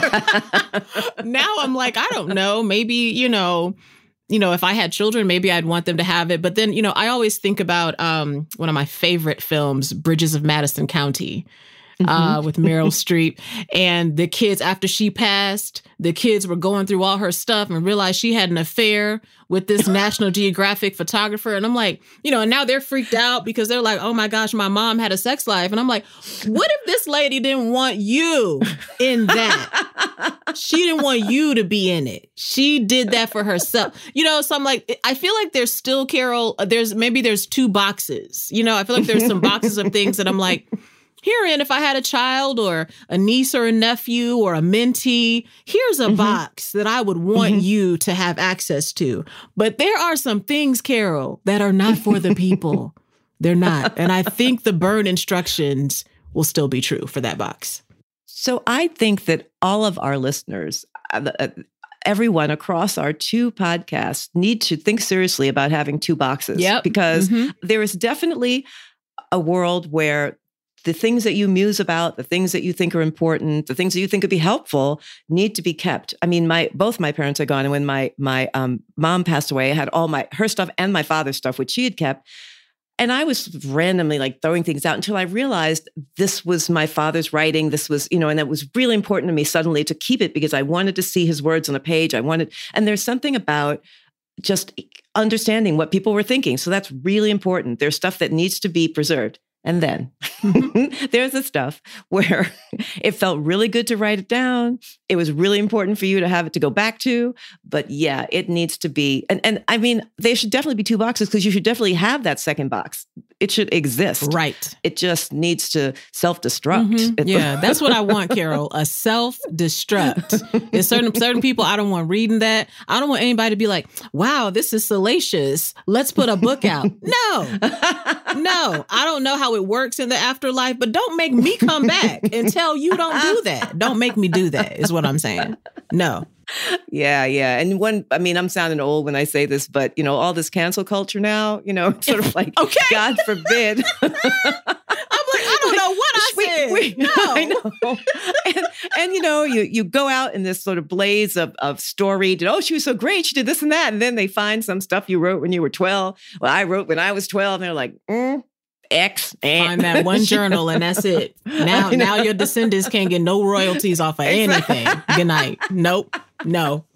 Speaker 4: Now I'm like, I don't know. Maybe, you know, you know, if I had children, maybe I'd want them to have it. But then, you know, I always think about um, one of my favorite films, Bridges of Madison County. Uh, with Meryl Streep. And the kids, after she passed, the kids were going through all her stuff and realized she had an affair with this National Geographic photographer. And I'm like, you know, and now they're freaked out because they're like, oh my gosh, my mom had a sex life. And I'm like, what if this lady didn't want you in that? She didn't want you to be in it. She did that for herself. You know, so I'm like, I feel like there's still, Carol, there's maybe there's two boxes. You know, I feel like there's some boxes of things that I'm like, herein, if I had a child or a niece or a nephew or a mentee, here's a mm-hmm. box that I would want mm-hmm. you to have access to. But there are some things, Carol, that are not for the people. They're not. And I think the burn instructions will still be true for that box.
Speaker 5: So I think that all of our listeners, uh, everyone across our two podcasts, need to think seriously about having two boxes.
Speaker 4: Yep.
Speaker 5: Because
Speaker 4: mm-hmm.
Speaker 5: there is definitely a world where the things that you muse about, the things that you think are important, the things that you think could be helpful need to be kept. I mean, my both my parents are gone. And when my my um, mom passed away, I had all my her stuff and my father's stuff, which she had kept. And I was randomly like throwing things out until I realized this was my father's writing. This was, you know, and it was really important to me suddenly to keep it because I wanted to see his words on a page. I wanted, and there's something about just understanding what people were thinking. So that's really important. There's stuff that needs to be preserved. And then mm-hmm. there's the stuff where it felt really good to write it down. It was really important for you to have it to go back to. But yeah, it needs to be. And, and I mean, there should definitely be two boxes because you should definitely have that second box. it should exist.
Speaker 4: Right.
Speaker 5: It just needs to self-destruct.
Speaker 4: Mm-hmm. Yeah, that's what I want, Carol. A self-destruct. There's certain certain people I don't want reading that. I don't want anybody to be like, wow, this is salacious. Let's put a book out. No. No. I don't know how it works in the afterlife, but don't make me come back and tell you don't do that. Don't make me do that, is what I'm saying. No.
Speaker 5: Yeah, yeah. And one, I mean, I'm sounding old when I say this, but, you know, all this cancel culture now, you know, it's sort of like,
Speaker 4: okay.
Speaker 5: God forbid.
Speaker 4: I'm like, I don't know what I
Speaker 5: we,
Speaker 4: said.
Speaker 5: We,
Speaker 4: no.
Speaker 5: I know. And, and, you know, you you go out in this sort of blaze of, of story. Oh, she was so great. She did this and that. And then they find some stuff you wrote when you were twelve. Well, I wrote when I was twelve. And they're like, mm. X and
Speaker 4: find that one journal and that's it. Now, now your descendants can't get no royalties off of exactly. anything. Good night. Nope. No.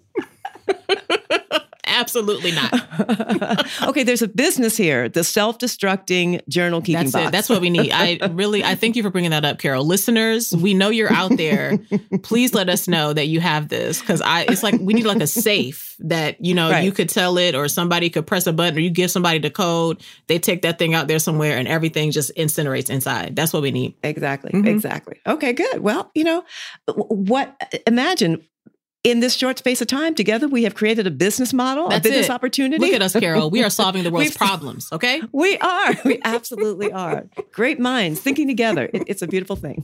Speaker 4: Absolutely not.
Speaker 5: Okay, there's a business here, the self-destructing journal keeping
Speaker 4: That's
Speaker 5: box.
Speaker 4: It. That's what we need. I really, I thank you for bringing that up, Carol. Listeners, we know you're out there. Please let us know that you have this, because I, it's like we need like a safe that, you know, right. you could tell it, or somebody could press a button, or you give somebody the code, they take that thing out there somewhere, and everything just incinerates inside. That's what we need.
Speaker 5: Exactly.
Speaker 4: Mm-hmm.
Speaker 5: Exactly. Okay, good. Well, you know, what? Imagine. In this short space of time together, we have created a business model,
Speaker 4: That's
Speaker 5: a business
Speaker 4: it.
Speaker 5: opportunity.
Speaker 4: Look at us, Carol. We are solving the world's problems, okay?
Speaker 5: We are. We absolutely are. Great minds thinking together. It, it's a beautiful thing.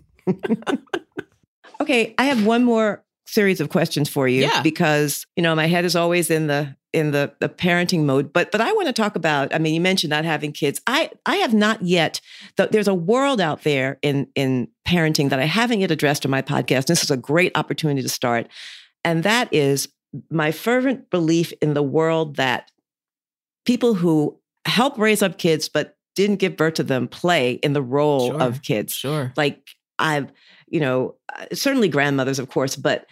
Speaker 5: Okay, I have one more series of questions for you
Speaker 4: yeah.
Speaker 5: because, you know, my head is always in the in the, the parenting mode. But but I want to talk about, I mean, you mentioned not having kids. I I have not yet, th- there's a world out there in in parenting that I haven't yet addressed on my podcast. This is a great opportunity to start. And that is my fervent belief in the world that people who help raise up kids but didn't give birth to them play in the role
Speaker 4: sure.
Speaker 5: of kids.
Speaker 4: Sure.
Speaker 5: Like I've, you know, certainly grandmothers, of course, but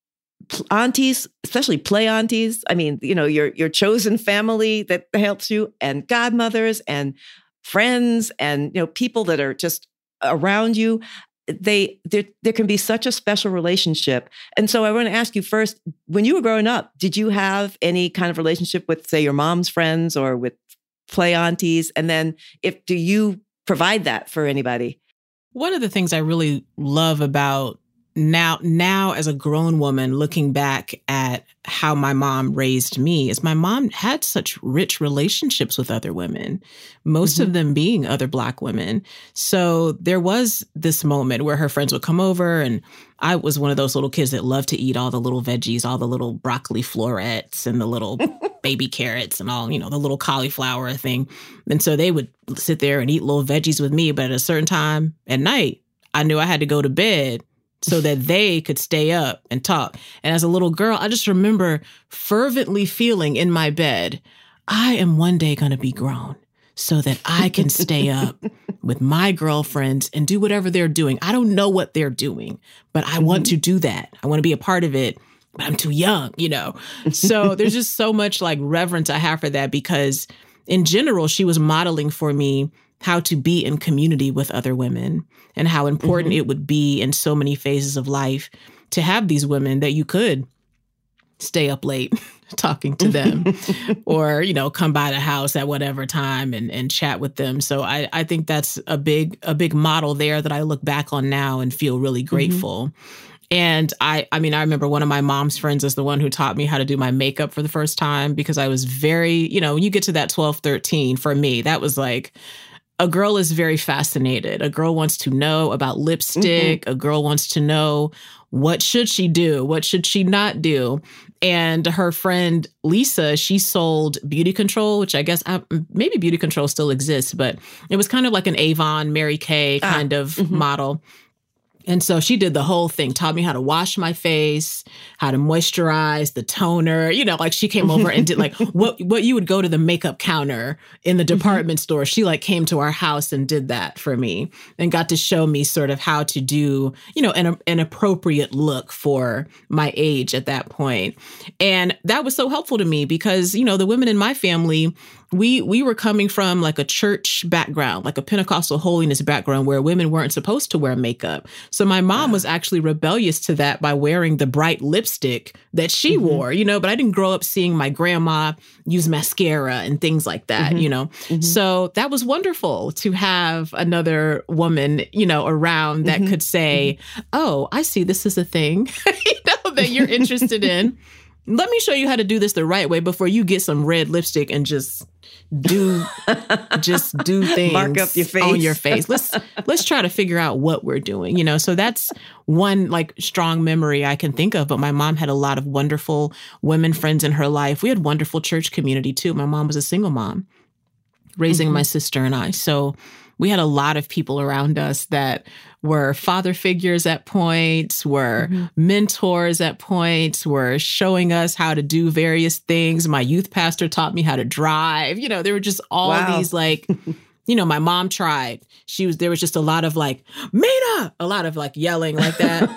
Speaker 5: aunties, especially play aunties. I mean, you know, your your chosen family that helps you, and godmothers and friends and, you know, people that are just around you. They there there can be such a special relationship. And so I want to ask you first, when you were growing up, did you have any kind of relationship with, say, your mom's friends or with play aunties? And then if do you provide that for anybody?
Speaker 4: One of the things I really love about now, now as a grown woman, looking back at how my mom raised me, is my mom had such rich relationships with other women, most mm-hmm. of them being other Black women. So there was this moment where her friends would come over, and I was one of those little kids that loved to eat all the little veggies, all the little broccoli florets and the little baby carrots and all, you know, the little cauliflower thing. And so they would sit there and eat little veggies with me. But at a certain time at night, I knew I had to go to bed so that they could stay up and talk. And as a little girl, I just remember fervently feeling in my bed, I am one day going to be grown so that I can stay up with my girlfriends and do whatever they're doing. I don't know what they're doing, but I mm-hmm. want to do that. I want to be a part of it, but I'm too young, you know? So there's just so much like reverence I have for that, because in general, she was modeling for me how to be in community with other women and how important mm-hmm. it would be in so many phases of life to have these women that you could stay up late talking to them or, you know, come by the house at whatever time and, and chat with them. So I, I think that's a big, a big model there that I look back on now and feel really grateful. Mm-hmm. And I, I mean, I remember one of my mom's friends is the one who taught me how to do my makeup for the first time, because I was very, you know, when you get to that twelve, thirteen, for me, that was like, a girl is very fascinated. A girl wants to know about lipstick. Mm-hmm. A girl wants to know, what should she do? What should she not do? And her friend Lisa, she sold beauty control, which I guess I, maybe beauty control still exists, but it was kind of like an Avon, Mary Kay kind ah, of mm-hmm. model. And so she did the whole thing, taught me how to wash my face, how to moisturize, the toner, you know, like she came over and did like what what you would go to the makeup counter in the department mm-hmm. store. She like came to our house and did that for me and got to show me sort of how to do, you know, an, an appropriate look for my age at that point. And that was so helpful to me because, you know, the women in my family, we we were coming from like a church background, like a Pentecostal holiness background where women weren't supposed to wear makeup. So my mom was actually rebellious to that by wearing the bright lipstick that she mm-hmm. wore, you know, but I didn't grow up seeing my grandma use mascara and things like that, mm-hmm. you know. Mm-hmm. So that was wonderful to have another woman, you know, around that mm-hmm. could say, oh, I see this is a thing, you know, that you're interested in. Let me show you how to do this the right way before you get some red lipstick and just do just do things
Speaker 5: Mark up your face.
Speaker 4: on your face. Let's let's try to figure out what we're doing, you know. So that's one like strong memory I can think of. But my mom had a lot of wonderful women friends in her life. We had wonderful church community too. My mom was a single mom, raising mm-hmm. my sister and I. So we had a lot of people around us that were father figures at points, were mm-hmm. mentors at points, were showing us how to do various things. My youth pastor taught me how to drive. You know, there were just all wow. these like, you know, my mom tried. She was, there was just a lot of like, Mina, a lot of like yelling like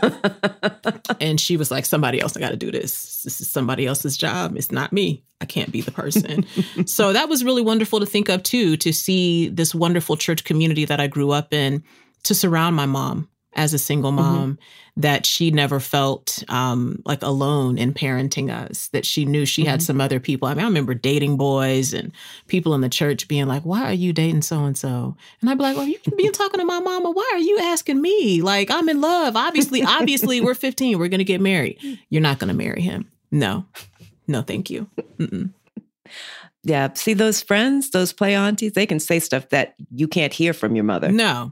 Speaker 4: that. And she was like, somebody else, I got to do this. This is somebody else's job. It's not me. I can't be the person. So that was really wonderful to think of too, to see this wonderful church community that I grew up in, to surround my mom as a single mom, mm-hmm. that she never felt um, like alone in parenting us, that she knew she mm-hmm. had some other people. I mean, I remember dating boys and people in the church being like, why are you dating so-and-so? And I'd be like, well, you can be talking to my mama. Why are you asking me? Like, I'm in love. Obviously, obviously, we're fifteen. We're going to get married. You're not going to marry him. No, no, thank you. Mm-mm.
Speaker 5: Yeah. See those friends, those play aunties, they can say stuff that you can't hear from your mother.
Speaker 4: No.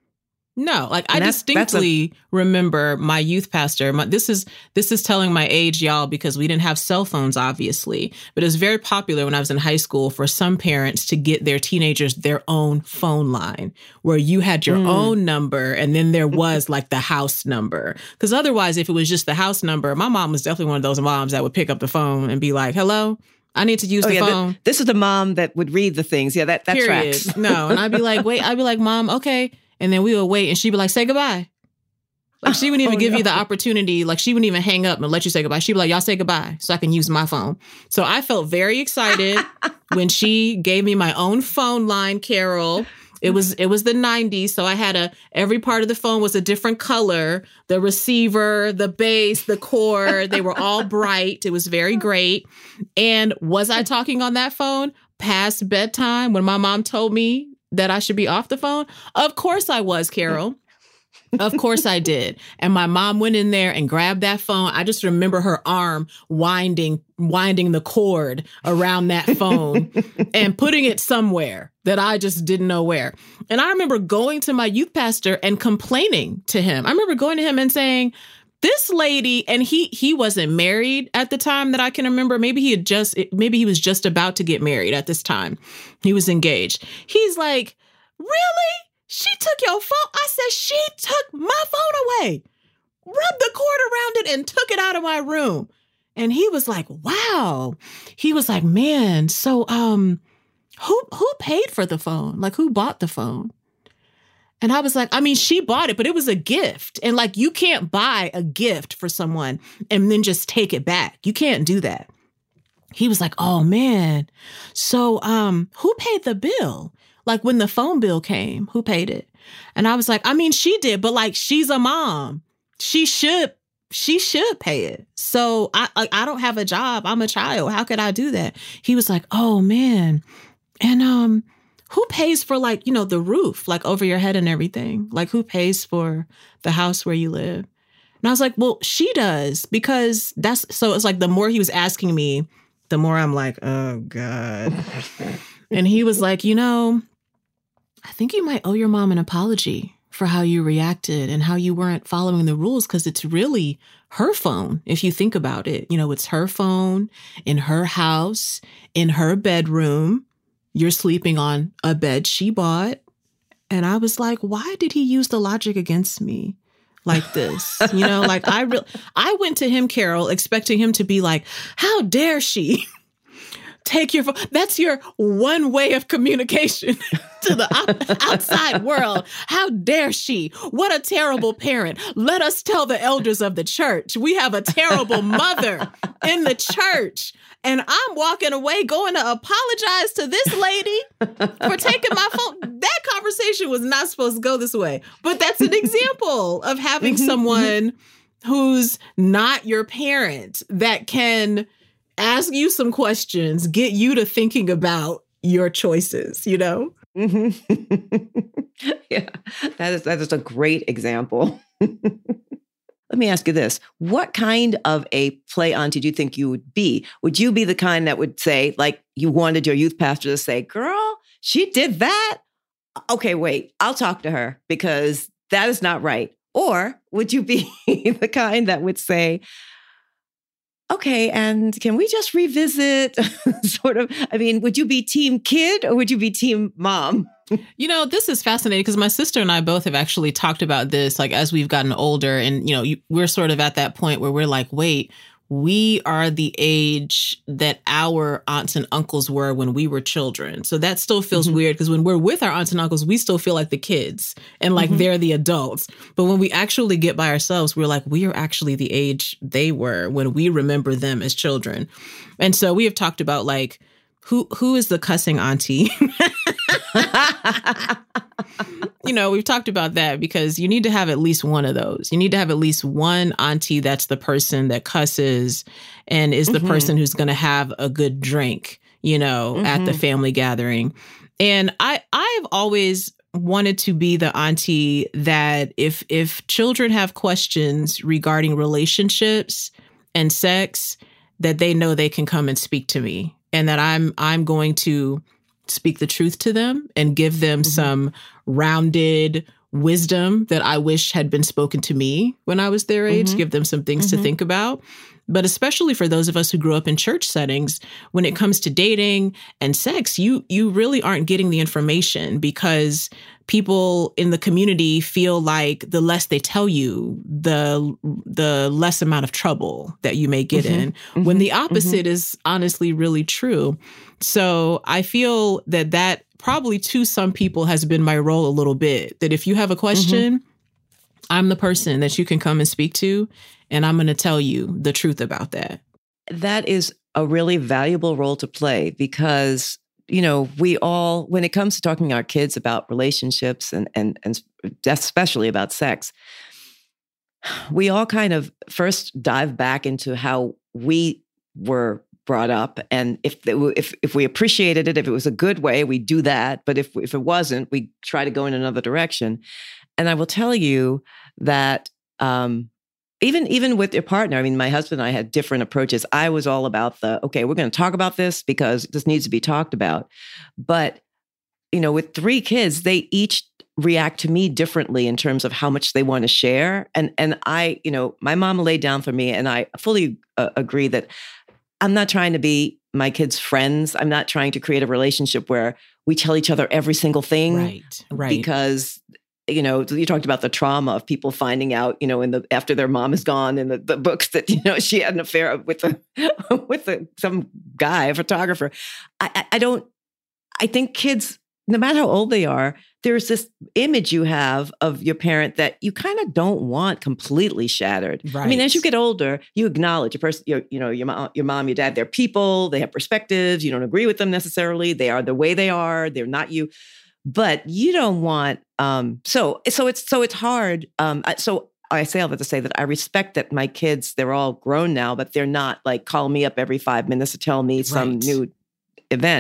Speaker 4: No, like and I that's, distinctly that's a- remember my youth pastor. My, this is this is telling my age, y'all, because we didn't have cell phones, obviously. But it was very popular when I was in high school for some parents to get their teenagers their own phone line where you had your mm. own number and then there was like the house number. Because otherwise, if it was just the house number, my mom was definitely one of those moms that would pick up the phone and be like, hello? I need to use oh, the
Speaker 5: yeah,
Speaker 4: phone.
Speaker 5: The, this is the mom that would read the things. Yeah, that, that
Speaker 4: Period.
Speaker 5: tracks.
Speaker 4: No, and I'd be like, wait, I'd be like, Mom, okay. And then we would wait and she'd be like, say goodbye. Like she wouldn't even oh, give no. you the opportunity. Like she wouldn't even hang up and let you say goodbye. She'd be like, y'all say goodbye so I can use my phone. So I felt very excited when she gave me my own phone line, Carol. It was it was the nineties. So I had a, every part of the phone was a different color. The receiver, the base, the cord, they were all bright. It was very great. And was I talking on that phone past bedtime when my mom told me that I should be off the phone? Of course I was, Carol. Of course I did. And my mom went in there and grabbed that phone. I just remember her arm winding, winding the cord around that phone and putting it somewhere that I just didn't know where. And I remember going to my youth pastor and complaining to him. I remember going to him and saying, this lady, and he he wasn't married at the time that I can remember. Maybe he had just, maybe he was just about to get married at this time. He was engaged. He's like, really? She took your phone? I said, she took my phone away, rubbed the cord around it and took it out of my room. And he was like, wow. He was like, man, so um, who who paid for the phone? Like, who bought the phone? And I was like, I mean, she bought it, but it was a gift. And like, you can't buy a gift for someone and then just take it back. You can't do that. He was like, oh man. So um, who paid the bill? Like when the phone bill came, who paid it? And I was like, I mean, she did, but like, she's a mom. She should, she should pay it. So I, I, I don't have a job. I'm a child. How could I do that? He was like, oh man. And um, who pays for like, you know, the roof, like over your head and everything? Like who pays for the house where you live? And I was like, well, she does, because that's, so it's like the more he was asking me, the more I'm like, oh God. And he was like, you know, I think you might owe your mom an apology for how you reacted and how you weren't following the rules, because it's really her phone. If you think about it, you know, it's her phone in her house, in her bedroom. You're sleeping on a bed she bought. And I was like, why did he use the logic against me like this? You know, like I re- I went to him, Carol, expecting him to be like, how dare she take your phone. That's your one way of communication to the out- outside world. How dare she? What a terrible parent. Let us tell the elders of the church. We have a terrible mother in the church. And I'm walking away going to apologize to this lady for taking my phone. That conversation was not supposed to go this way. But that's an example of having someone who's not your parent that can ask you some questions, get you to thinking about your choices, you know?
Speaker 5: Mm-hmm. Yeah, that is, that is a great example. Let me ask you this. What kind of a play auntie do you think you would be? Would you be the kind that would say, like you wanted your youth pastor to say, girl, she did that? Okay, wait, I'll talk to her because that is not right. Or would you be the kind that would say, okay, and can we just revisit sort of, I mean, would you be team kid or would you be team mom?
Speaker 4: You know, this is fascinating because my sister and I both have actually talked about this, like as we've gotten older and, you know, you, we're sort of at that point where we're like, wait, we are the age that our aunts and uncles were when we were children. So that still feels mm-hmm. weird because when we're with our aunts and uncles, we still feel like the kids and like mm-hmm. they're the adults. But when we actually get by ourselves, we're like, we are actually the age they were when we remember them as children. And so we have talked about like, who who is the cussing auntie? You know, we've talked about that because you need to have at least one of those. You need to have at least one auntie that's the person that cusses and is the mm-hmm. person who's going to have a good drink, you know, mm-hmm. at the family gathering. And I I've always wanted to be the auntie that if if children have questions regarding relationships and sex, that they know they can come and speak to me and that I'm I'm going to speak the truth to them and give them mm-hmm. some rounded wisdom that I wish had been spoken to me when I was their age, mm-hmm. give them some things mm-hmm. to think about. But especially for those of us who grew up in church settings, when it comes to dating and sex, you you really aren't getting the information because people in the community feel like the less they tell you, the the less amount of trouble that you may get mm-hmm. in, mm-hmm. when the opposite mm-hmm. is honestly really true. So I feel that that probably to some people has been my role a little bit, that if you have a question, mm-hmm. I'm the person that you can come and speak to, and I'm going to tell you the truth about that.
Speaker 5: That is a really valuable role to play because, you know, we all, when it comes to talking to our kids about relationships and, and, and especially about sex, we all kind of first dive back into how we were brought up. And if if if we appreciated it, if it was a good way, we do that. But if if it wasn't, we try to go in another direction. And I will tell you that um, even even with your partner, I mean, my husband and I had different approaches. I was all about the, okay, we're going to talk about this because this needs to be talked about. But, you know, with three kids, they each react to me differently in terms of how much they want to share. And and I, you know, my mom laid down for me, and I fully uh, agree that I'm not trying to be my kids' friends. I'm not trying to create a relationship where we tell each other every single thing.
Speaker 4: Right, right.
Speaker 5: Because, you know, you talked about the trauma of people finding out, you know, in the after their mom is gone in the, the books that, you know, she had an affair with a, with a, some guy, a photographer. I, I, I don't, I think kids, no matter how old they are, there's this image you have of your parent that you kind of don't want completely shattered. Right. I mean, as you get older, you acknowledge your person, your, you know, your mom, your mom, your dad, they're people, they have perspectives. You don't agree with them necessarily. They are the way they are. They're not you, but you don't want, um, so, so it's, so it's hard. Um, so I say all that to say that I respect that my kids, they're all grown now, but they're not like calling me up every five minutes to tell me some right. new event.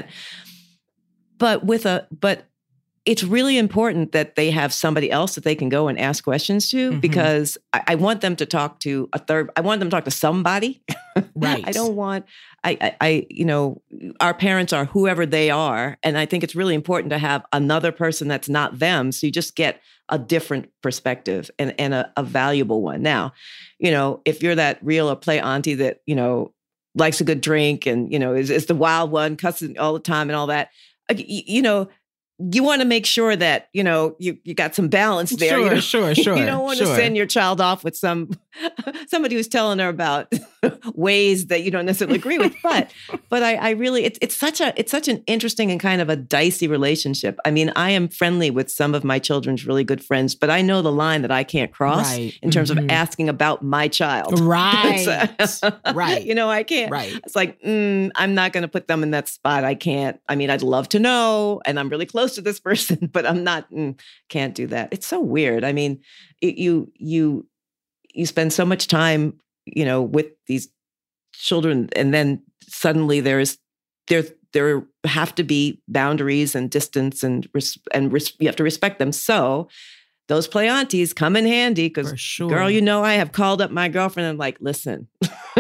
Speaker 5: But with a, but it's really important that they have somebody else that they can go and ask questions to, mm-hmm. because I, I want them to talk to a third, I want them to talk to somebody. Right. I don't want, I, I, I, you know, our parents are whoever they are. And I think it's really important to have another person that's not them. So you just get a different perspective and, and a, a valuable one. Now, you know, if you're that real or play auntie that, you know, likes a good drink and, you know, is, is the wild one, cussing all the time and all that, you know, you want to make sure that, you know, you, you got some balance there.
Speaker 4: Sure,
Speaker 5: you know?
Speaker 4: sure, sure.
Speaker 5: You don't want
Speaker 4: sure.
Speaker 5: to send your child off with some somebody who's telling her about ways that you don't necessarily agree with. But but I, I really it's it's such a it's such an interesting and kind of a dicey relationship. I mean, I am friendly with some of my children's really good friends, but I know the line that I can't cross
Speaker 4: right.
Speaker 5: in terms
Speaker 4: mm-hmm.
Speaker 5: of asking about my child.
Speaker 4: Right.
Speaker 5: So,
Speaker 4: right.
Speaker 5: You know, I can't.
Speaker 4: Right.
Speaker 5: It's like, mm, I'm not going to put them in that spot. I can't. I mean, I'd love to know, and I'm really close to this person, but I'm not, mm, can't do that. It's so weird. I mean, it, you, you, you spend so much time, you know, with these children, and then suddenly there's, there, there have to be boundaries and distance and, res- and res- you have to respect them. So those play aunties come in handy because,
Speaker 4: sure.
Speaker 5: girl, you know, I have called up my girlfriend and like, listen,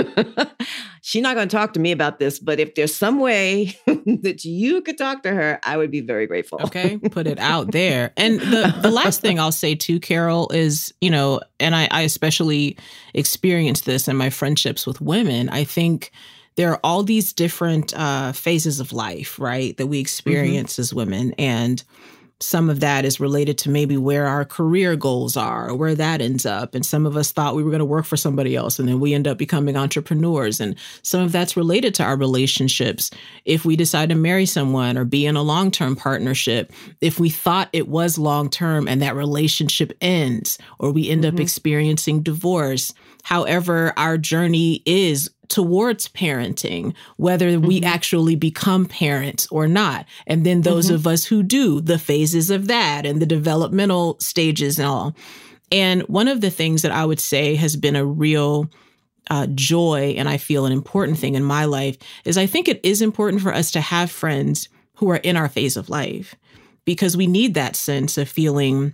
Speaker 5: she's not going to talk to me about this, but if there's some way that you could talk to her, I would be very grateful.
Speaker 4: Okay, put it out there. And the, the last thing I'll say too, Carol, is, you know, and I, I especially experienced this in my friendships with women. I think there are all these different uh, phases of life, right, that we experience mm-hmm. as women. And some of that is related to maybe where our career goals are, or where that ends up. And some of us thought we were going to work for somebody else, and then we end up becoming entrepreneurs. And some of that's related to our relationships. If we decide to marry someone or be in a long-term partnership, if we thought it was long-term and that relationship ends, or we end mm-hmm. up experiencing divorce, however our journey is towards parenting, whether mm-hmm. we actually become parents or not. And then those mm-hmm. of us who do, the phases of that and the developmental stages and all. And one of the things that I would say has been a real uh, joy, and I feel an important thing in my life, is I think it is important for us to have friends who are in our phase of life, because we need that sense of feeling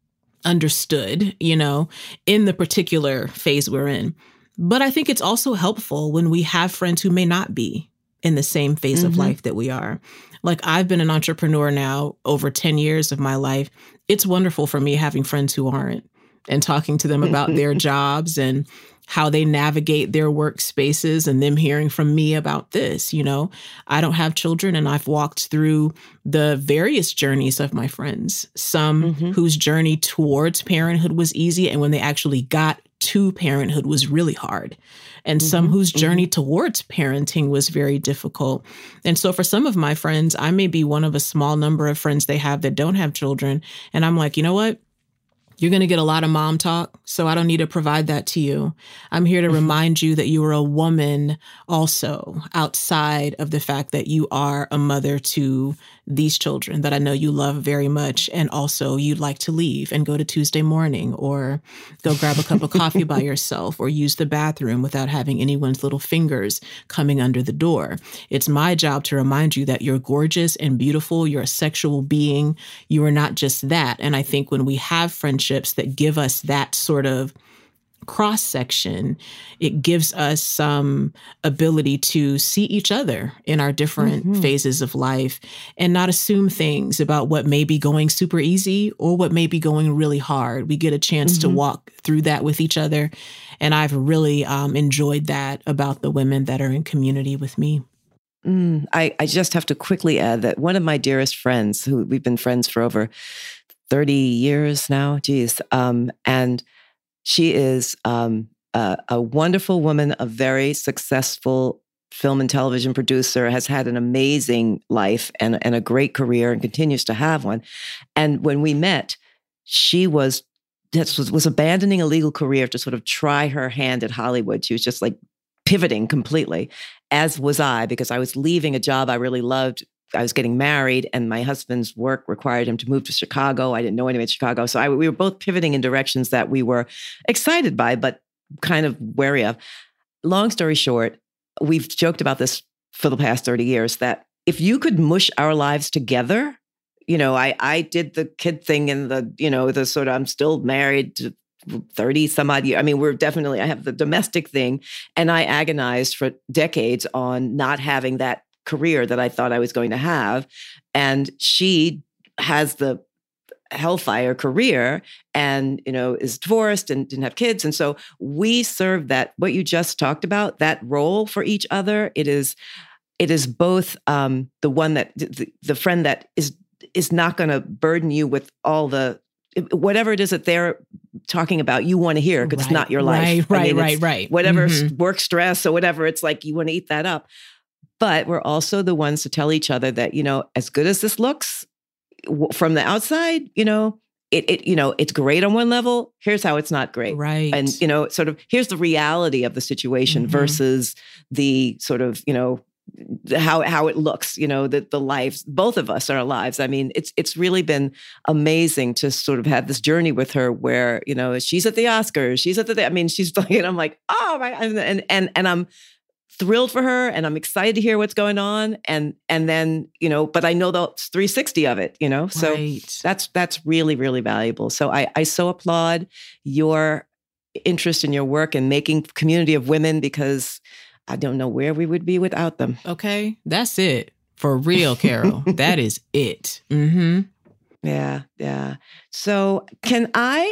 Speaker 4: understood, you know, in the particular phase we're in. But I think it's also helpful when we have friends who may not be in the same phase mm-hmm. of life that we are. Like, I've been an entrepreneur now over ten years of my life. It's wonderful for me having friends who aren't, and talking to them about their jobs and how they navigate their workspaces, and them hearing from me about this. You know, I don't have children, and I've walked through the various journeys of my friends, some mm-hmm. whose journey towards parenthood was easy, and when they actually got to parenthood was really hard, and mm-hmm, some whose journey mm-hmm. towards parenting was very difficult. And so for some of my friends, I may be one of a small number of friends they have that don't have children. And I'm like, you know what? You're going to get a lot of mom talk, so I don't need to provide that to you. I'm here to remind you that you are a woman also, outside of the fact that you are a mother to these children that I know you love very much, and also you'd like to leave and go to Tuesday morning, or go grab a cup of coffee by yourself, or use the bathroom without having anyone's little fingers coming under the door. It's my job to remind you that you're gorgeous and beautiful. You're a sexual being. You are not just that. And I think when we have friendships that give us that sort of cross section, it gives us some ability to see each other in our different mm-hmm. phases of life, and not assume things about what may be going super easy or what may be going really hard. We get a chance mm-hmm. to walk through that with each other. And I've really um, enjoyed that about the women that are in community with me.
Speaker 5: Mm, I, I just have to quickly add that one of my dearest friends, who we've been friends for over thirty years now, geez, um, and she is um, a, a wonderful woman, a very successful film and television producer, has had an amazing life and, and a great career, and continues to have one. And when we met, she was, was was abandoning a legal career to sort of try her hand at Hollywood. She was just like pivoting completely, as was I, because I was leaving a job I really loved. I was getting married, and my husband's work required him to move to Chicago. I didn't know anyone in Chicago. So I, we were both pivoting in directions that we were excited by, but kind of wary of. Long story short, we've joked about this for the past thirty years, that if you could mush our lives together, you know, I, I did the kid thing and the, you know, the sort of, I'm still married to thirty some odd years. I mean, we're definitely, I have the domestic thing, and I agonized for decades on not having that career that I thought I was going to have. And she has the hellfire career, and, you know, is divorced and didn't have kids. And so we serve that, what you just talked about, that role for each other. It is, it is both um, the one that, the, the friend that is is not going to burden you with all the, whatever it is that they're talking about, you want to hear because
Speaker 4: right,
Speaker 5: it's not your life.
Speaker 4: Right,
Speaker 5: I mean,
Speaker 4: right, right, right.
Speaker 5: Whatever
Speaker 4: mm-hmm.
Speaker 5: work stress or whatever, it's like you want to eat that up. But we're also the ones to tell each other that, you know, as good as this looks w- from the outside, you know, it, it, you know, it's great on one level. Here's how it's not great.
Speaker 4: Right.
Speaker 5: And, you know, sort of, here's the reality of the situation mm-hmm. versus the sort of, you know, how how it looks, you know, that the lives, both of us are lives. I mean, it's it's really been amazing to sort of have this journey with her where, you know, she's at the Oscars, she's at the, I mean, she's like, and I'm like, oh my, and and and I'm thrilled for her and I'm excited to hear what's going on. And and then, you know, but I know the three sixty of it, you know, so
Speaker 4: right.
Speaker 5: that's that's really, really valuable. So I, I so applaud your interest in your work and making community of women, because I don't know where we would be without them.
Speaker 4: Okay. That's it. For real, Carol. That is it. Mm-hmm.
Speaker 5: Yeah. Yeah. So can I,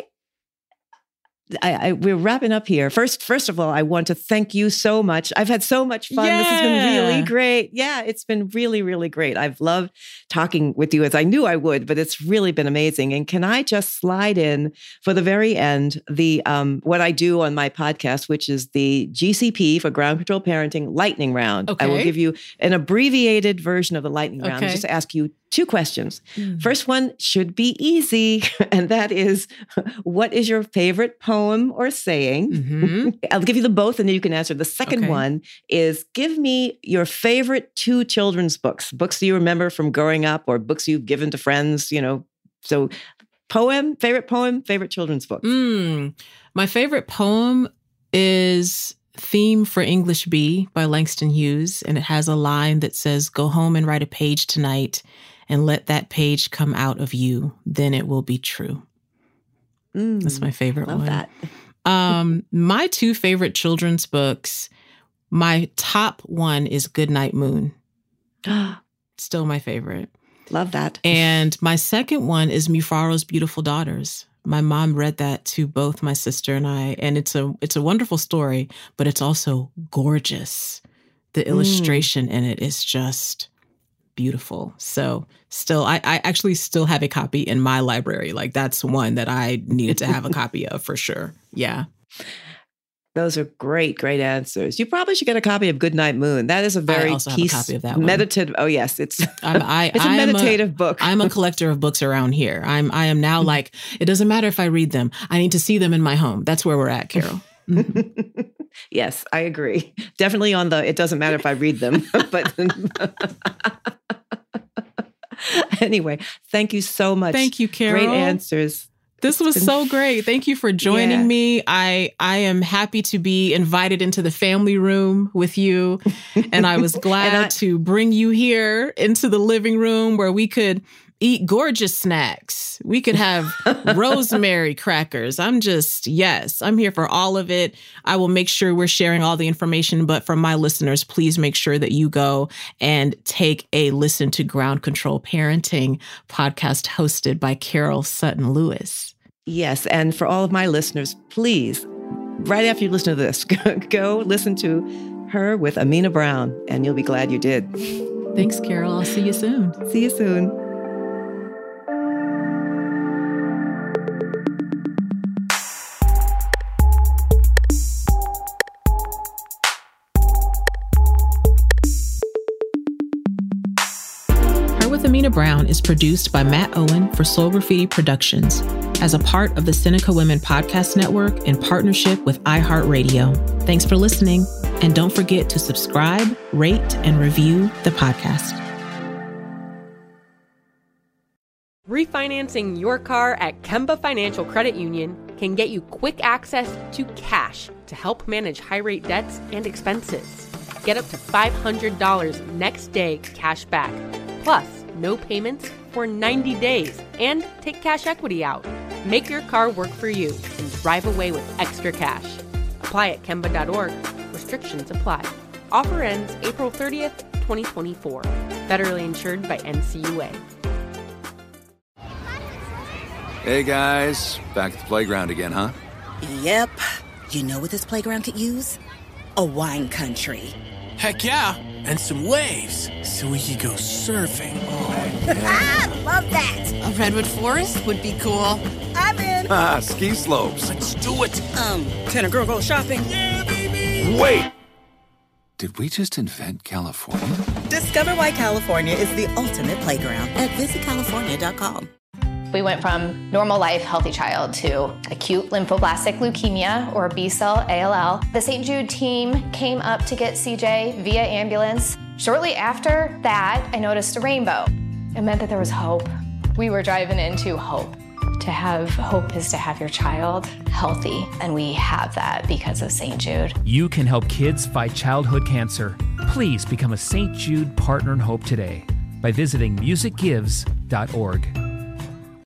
Speaker 5: I, I, we're wrapping up here. First, first of all, I want to thank you so much. I've had so much fun.
Speaker 4: Yeah.
Speaker 5: This has been really great. Yeah, it's been really, really great. I've loved talking with you as I knew I would, but it's really been amazing. And can I just slide in for the very end, the um, what I do on my podcast, which is the G C P for Ground Control Parenting Lightning Round.
Speaker 4: Okay.
Speaker 5: I will give you an abbreviated version of the Lightning Round.
Speaker 4: Okay.
Speaker 5: Just ask you two questions.
Speaker 4: Mm.
Speaker 5: First one should be easy, and that is, what is your favorite poem or saying?
Speaker 4: Mm-hmm.
Speaker 5: I'll give you the both, and then you can answer. The second
Speaker 4: Okay.
Speaker 5: one is, give me your favorite two children's books, books that you remember from growing up, or books you've given to friends, you know. So poem, favorite poem, favorite children's book.
Speaker 4: Mm. My favorite poem is Theme for English B by Langston Hughes, and it has a line that says, "Go home and write a page tonight, and let that page come out of you. Then it will be true."
Speaker 5: Mm,
Speaker 4: That's my favorite
Speaker 5: love
Speaker 4: one.
Speaker 5: that.
Speaker 4: um, my two favorite children's books, my top one is Goodnight Moon. Still my favorite.
Speaker 5: Love that.
Speaker 4: And my second one is Mufaro's Beautiful Daughters. My mom read that to both my sister and I, and it's a it's a wonderful story, but it's also gorgeous. The illustration mm. in it is just beautiful. So still, I, I actually still have a copy in my library. Like, that's one that I needed to have a copy of for sure. Yeah.
Speaker 5: Those are great, great answers. You probably should get a copy of Goodnight Moon. That is a very
Speaker 4: I also have
Speaker 5: peace,
Speaker 4: a copy of that one.
Speaker 5: meditative. Oh yes, it's
Speaker 4: I'm, I,
Speaker 5: it's a
Speaker 4: I
Speaker 5: meditative
Speaker 4: a,
Speaker 5: book.
Speaker 4: I'm a collector of books around here. I'm I am now like, it doesn't matter if I read them. I need to see them in my home. That's where we're at, Carol. Mm-hmm.
Speaker 5: Yes, I agree. Definitely on the, it doesn't matter if I read them, but anyway, thank you so much.
Speaker 4: Thank you, Carol.
Speaker 5: Great answers.
Speaker 4: This was so great. Thank you for joining
Speaker 5: yeah.
Speaker 4: me. I I am happy to be invited into the family room with you. And I was glad I, to bring you here into the living room where we could eat gorgeous snacks. We could have rosemary crackers. I'm just, yes, I'm here for all of it. I will make sure we're sharing all the information. But for my listeners, please make sure that you go and take a listen to Ground Control Parenting podcast hosted by Carol Sutton Lewis.
Speaker 5: Yes. And for all of my listeners, please, right after you listen to this, go listen to her with Amina Brown, and you'll be glad you did.
Speaker 4: Thanks, Carol. I'll see you soon.
Speaker 5: See you soon.
Speaker 4: Amina Brown is produced by Matt Owen for Soul Graffiti Productions as a part of the Seneca Women Podcast Network in partnership with iHeartRadio. Thanks for listening, and don't forget to subscribe, rate, and review the podcast.
Speaker 2: Refinancing your car at Kemba Financial Credit Union can get you quick access to cash to help manage high-rate debts and expenses. Get up to five hundred dollars next day cash back, plus no payments for ninety days, and take cash equity out. Make your car work for you and drive away with extra cash. Apply at Kemba dot org. Restrictions apply. Offer ends April thirtieth, twenty twenty-four. Federally insured by N C U A.
Speaker 10: Hey guys, back at the playground again, huh?
Speaker 11: Yep. You know what this playground could use? A wine country.
Speaker 12: Heck yeah, and some waves so we could go surfing. Oh.
Speaker 11: I love that.
Speaker 12: A redwood forest would be cool.
Speaker 11: I'm in.
Speaker 10: Ah, ski slopes.
Speaker 12: Let's do it.
Speaker 11: Um, can a girl go shopping?
Speaker 12: Yeah, baby.
Speaker 10: Wait! Did we just invent California?
Speaker 11: Discover why California is the ultimate playground at visit california dot com.
Speaker 6: We went from normal life, healthy child to acute lymphoblastic leukemia, or B-cell A L L. The Saint Jude team came up to get C J via ambulance. Shortly after that, I noticed a rainbow. It meant that there was hope. We were driving into hope. To have hope is to have your child healthy, and we have that because of Saint Jude.
Speaker 7: You can help kids fight childhood cancer. Please become a Saint Jude Partner in Hope today by visiting music gives dot org.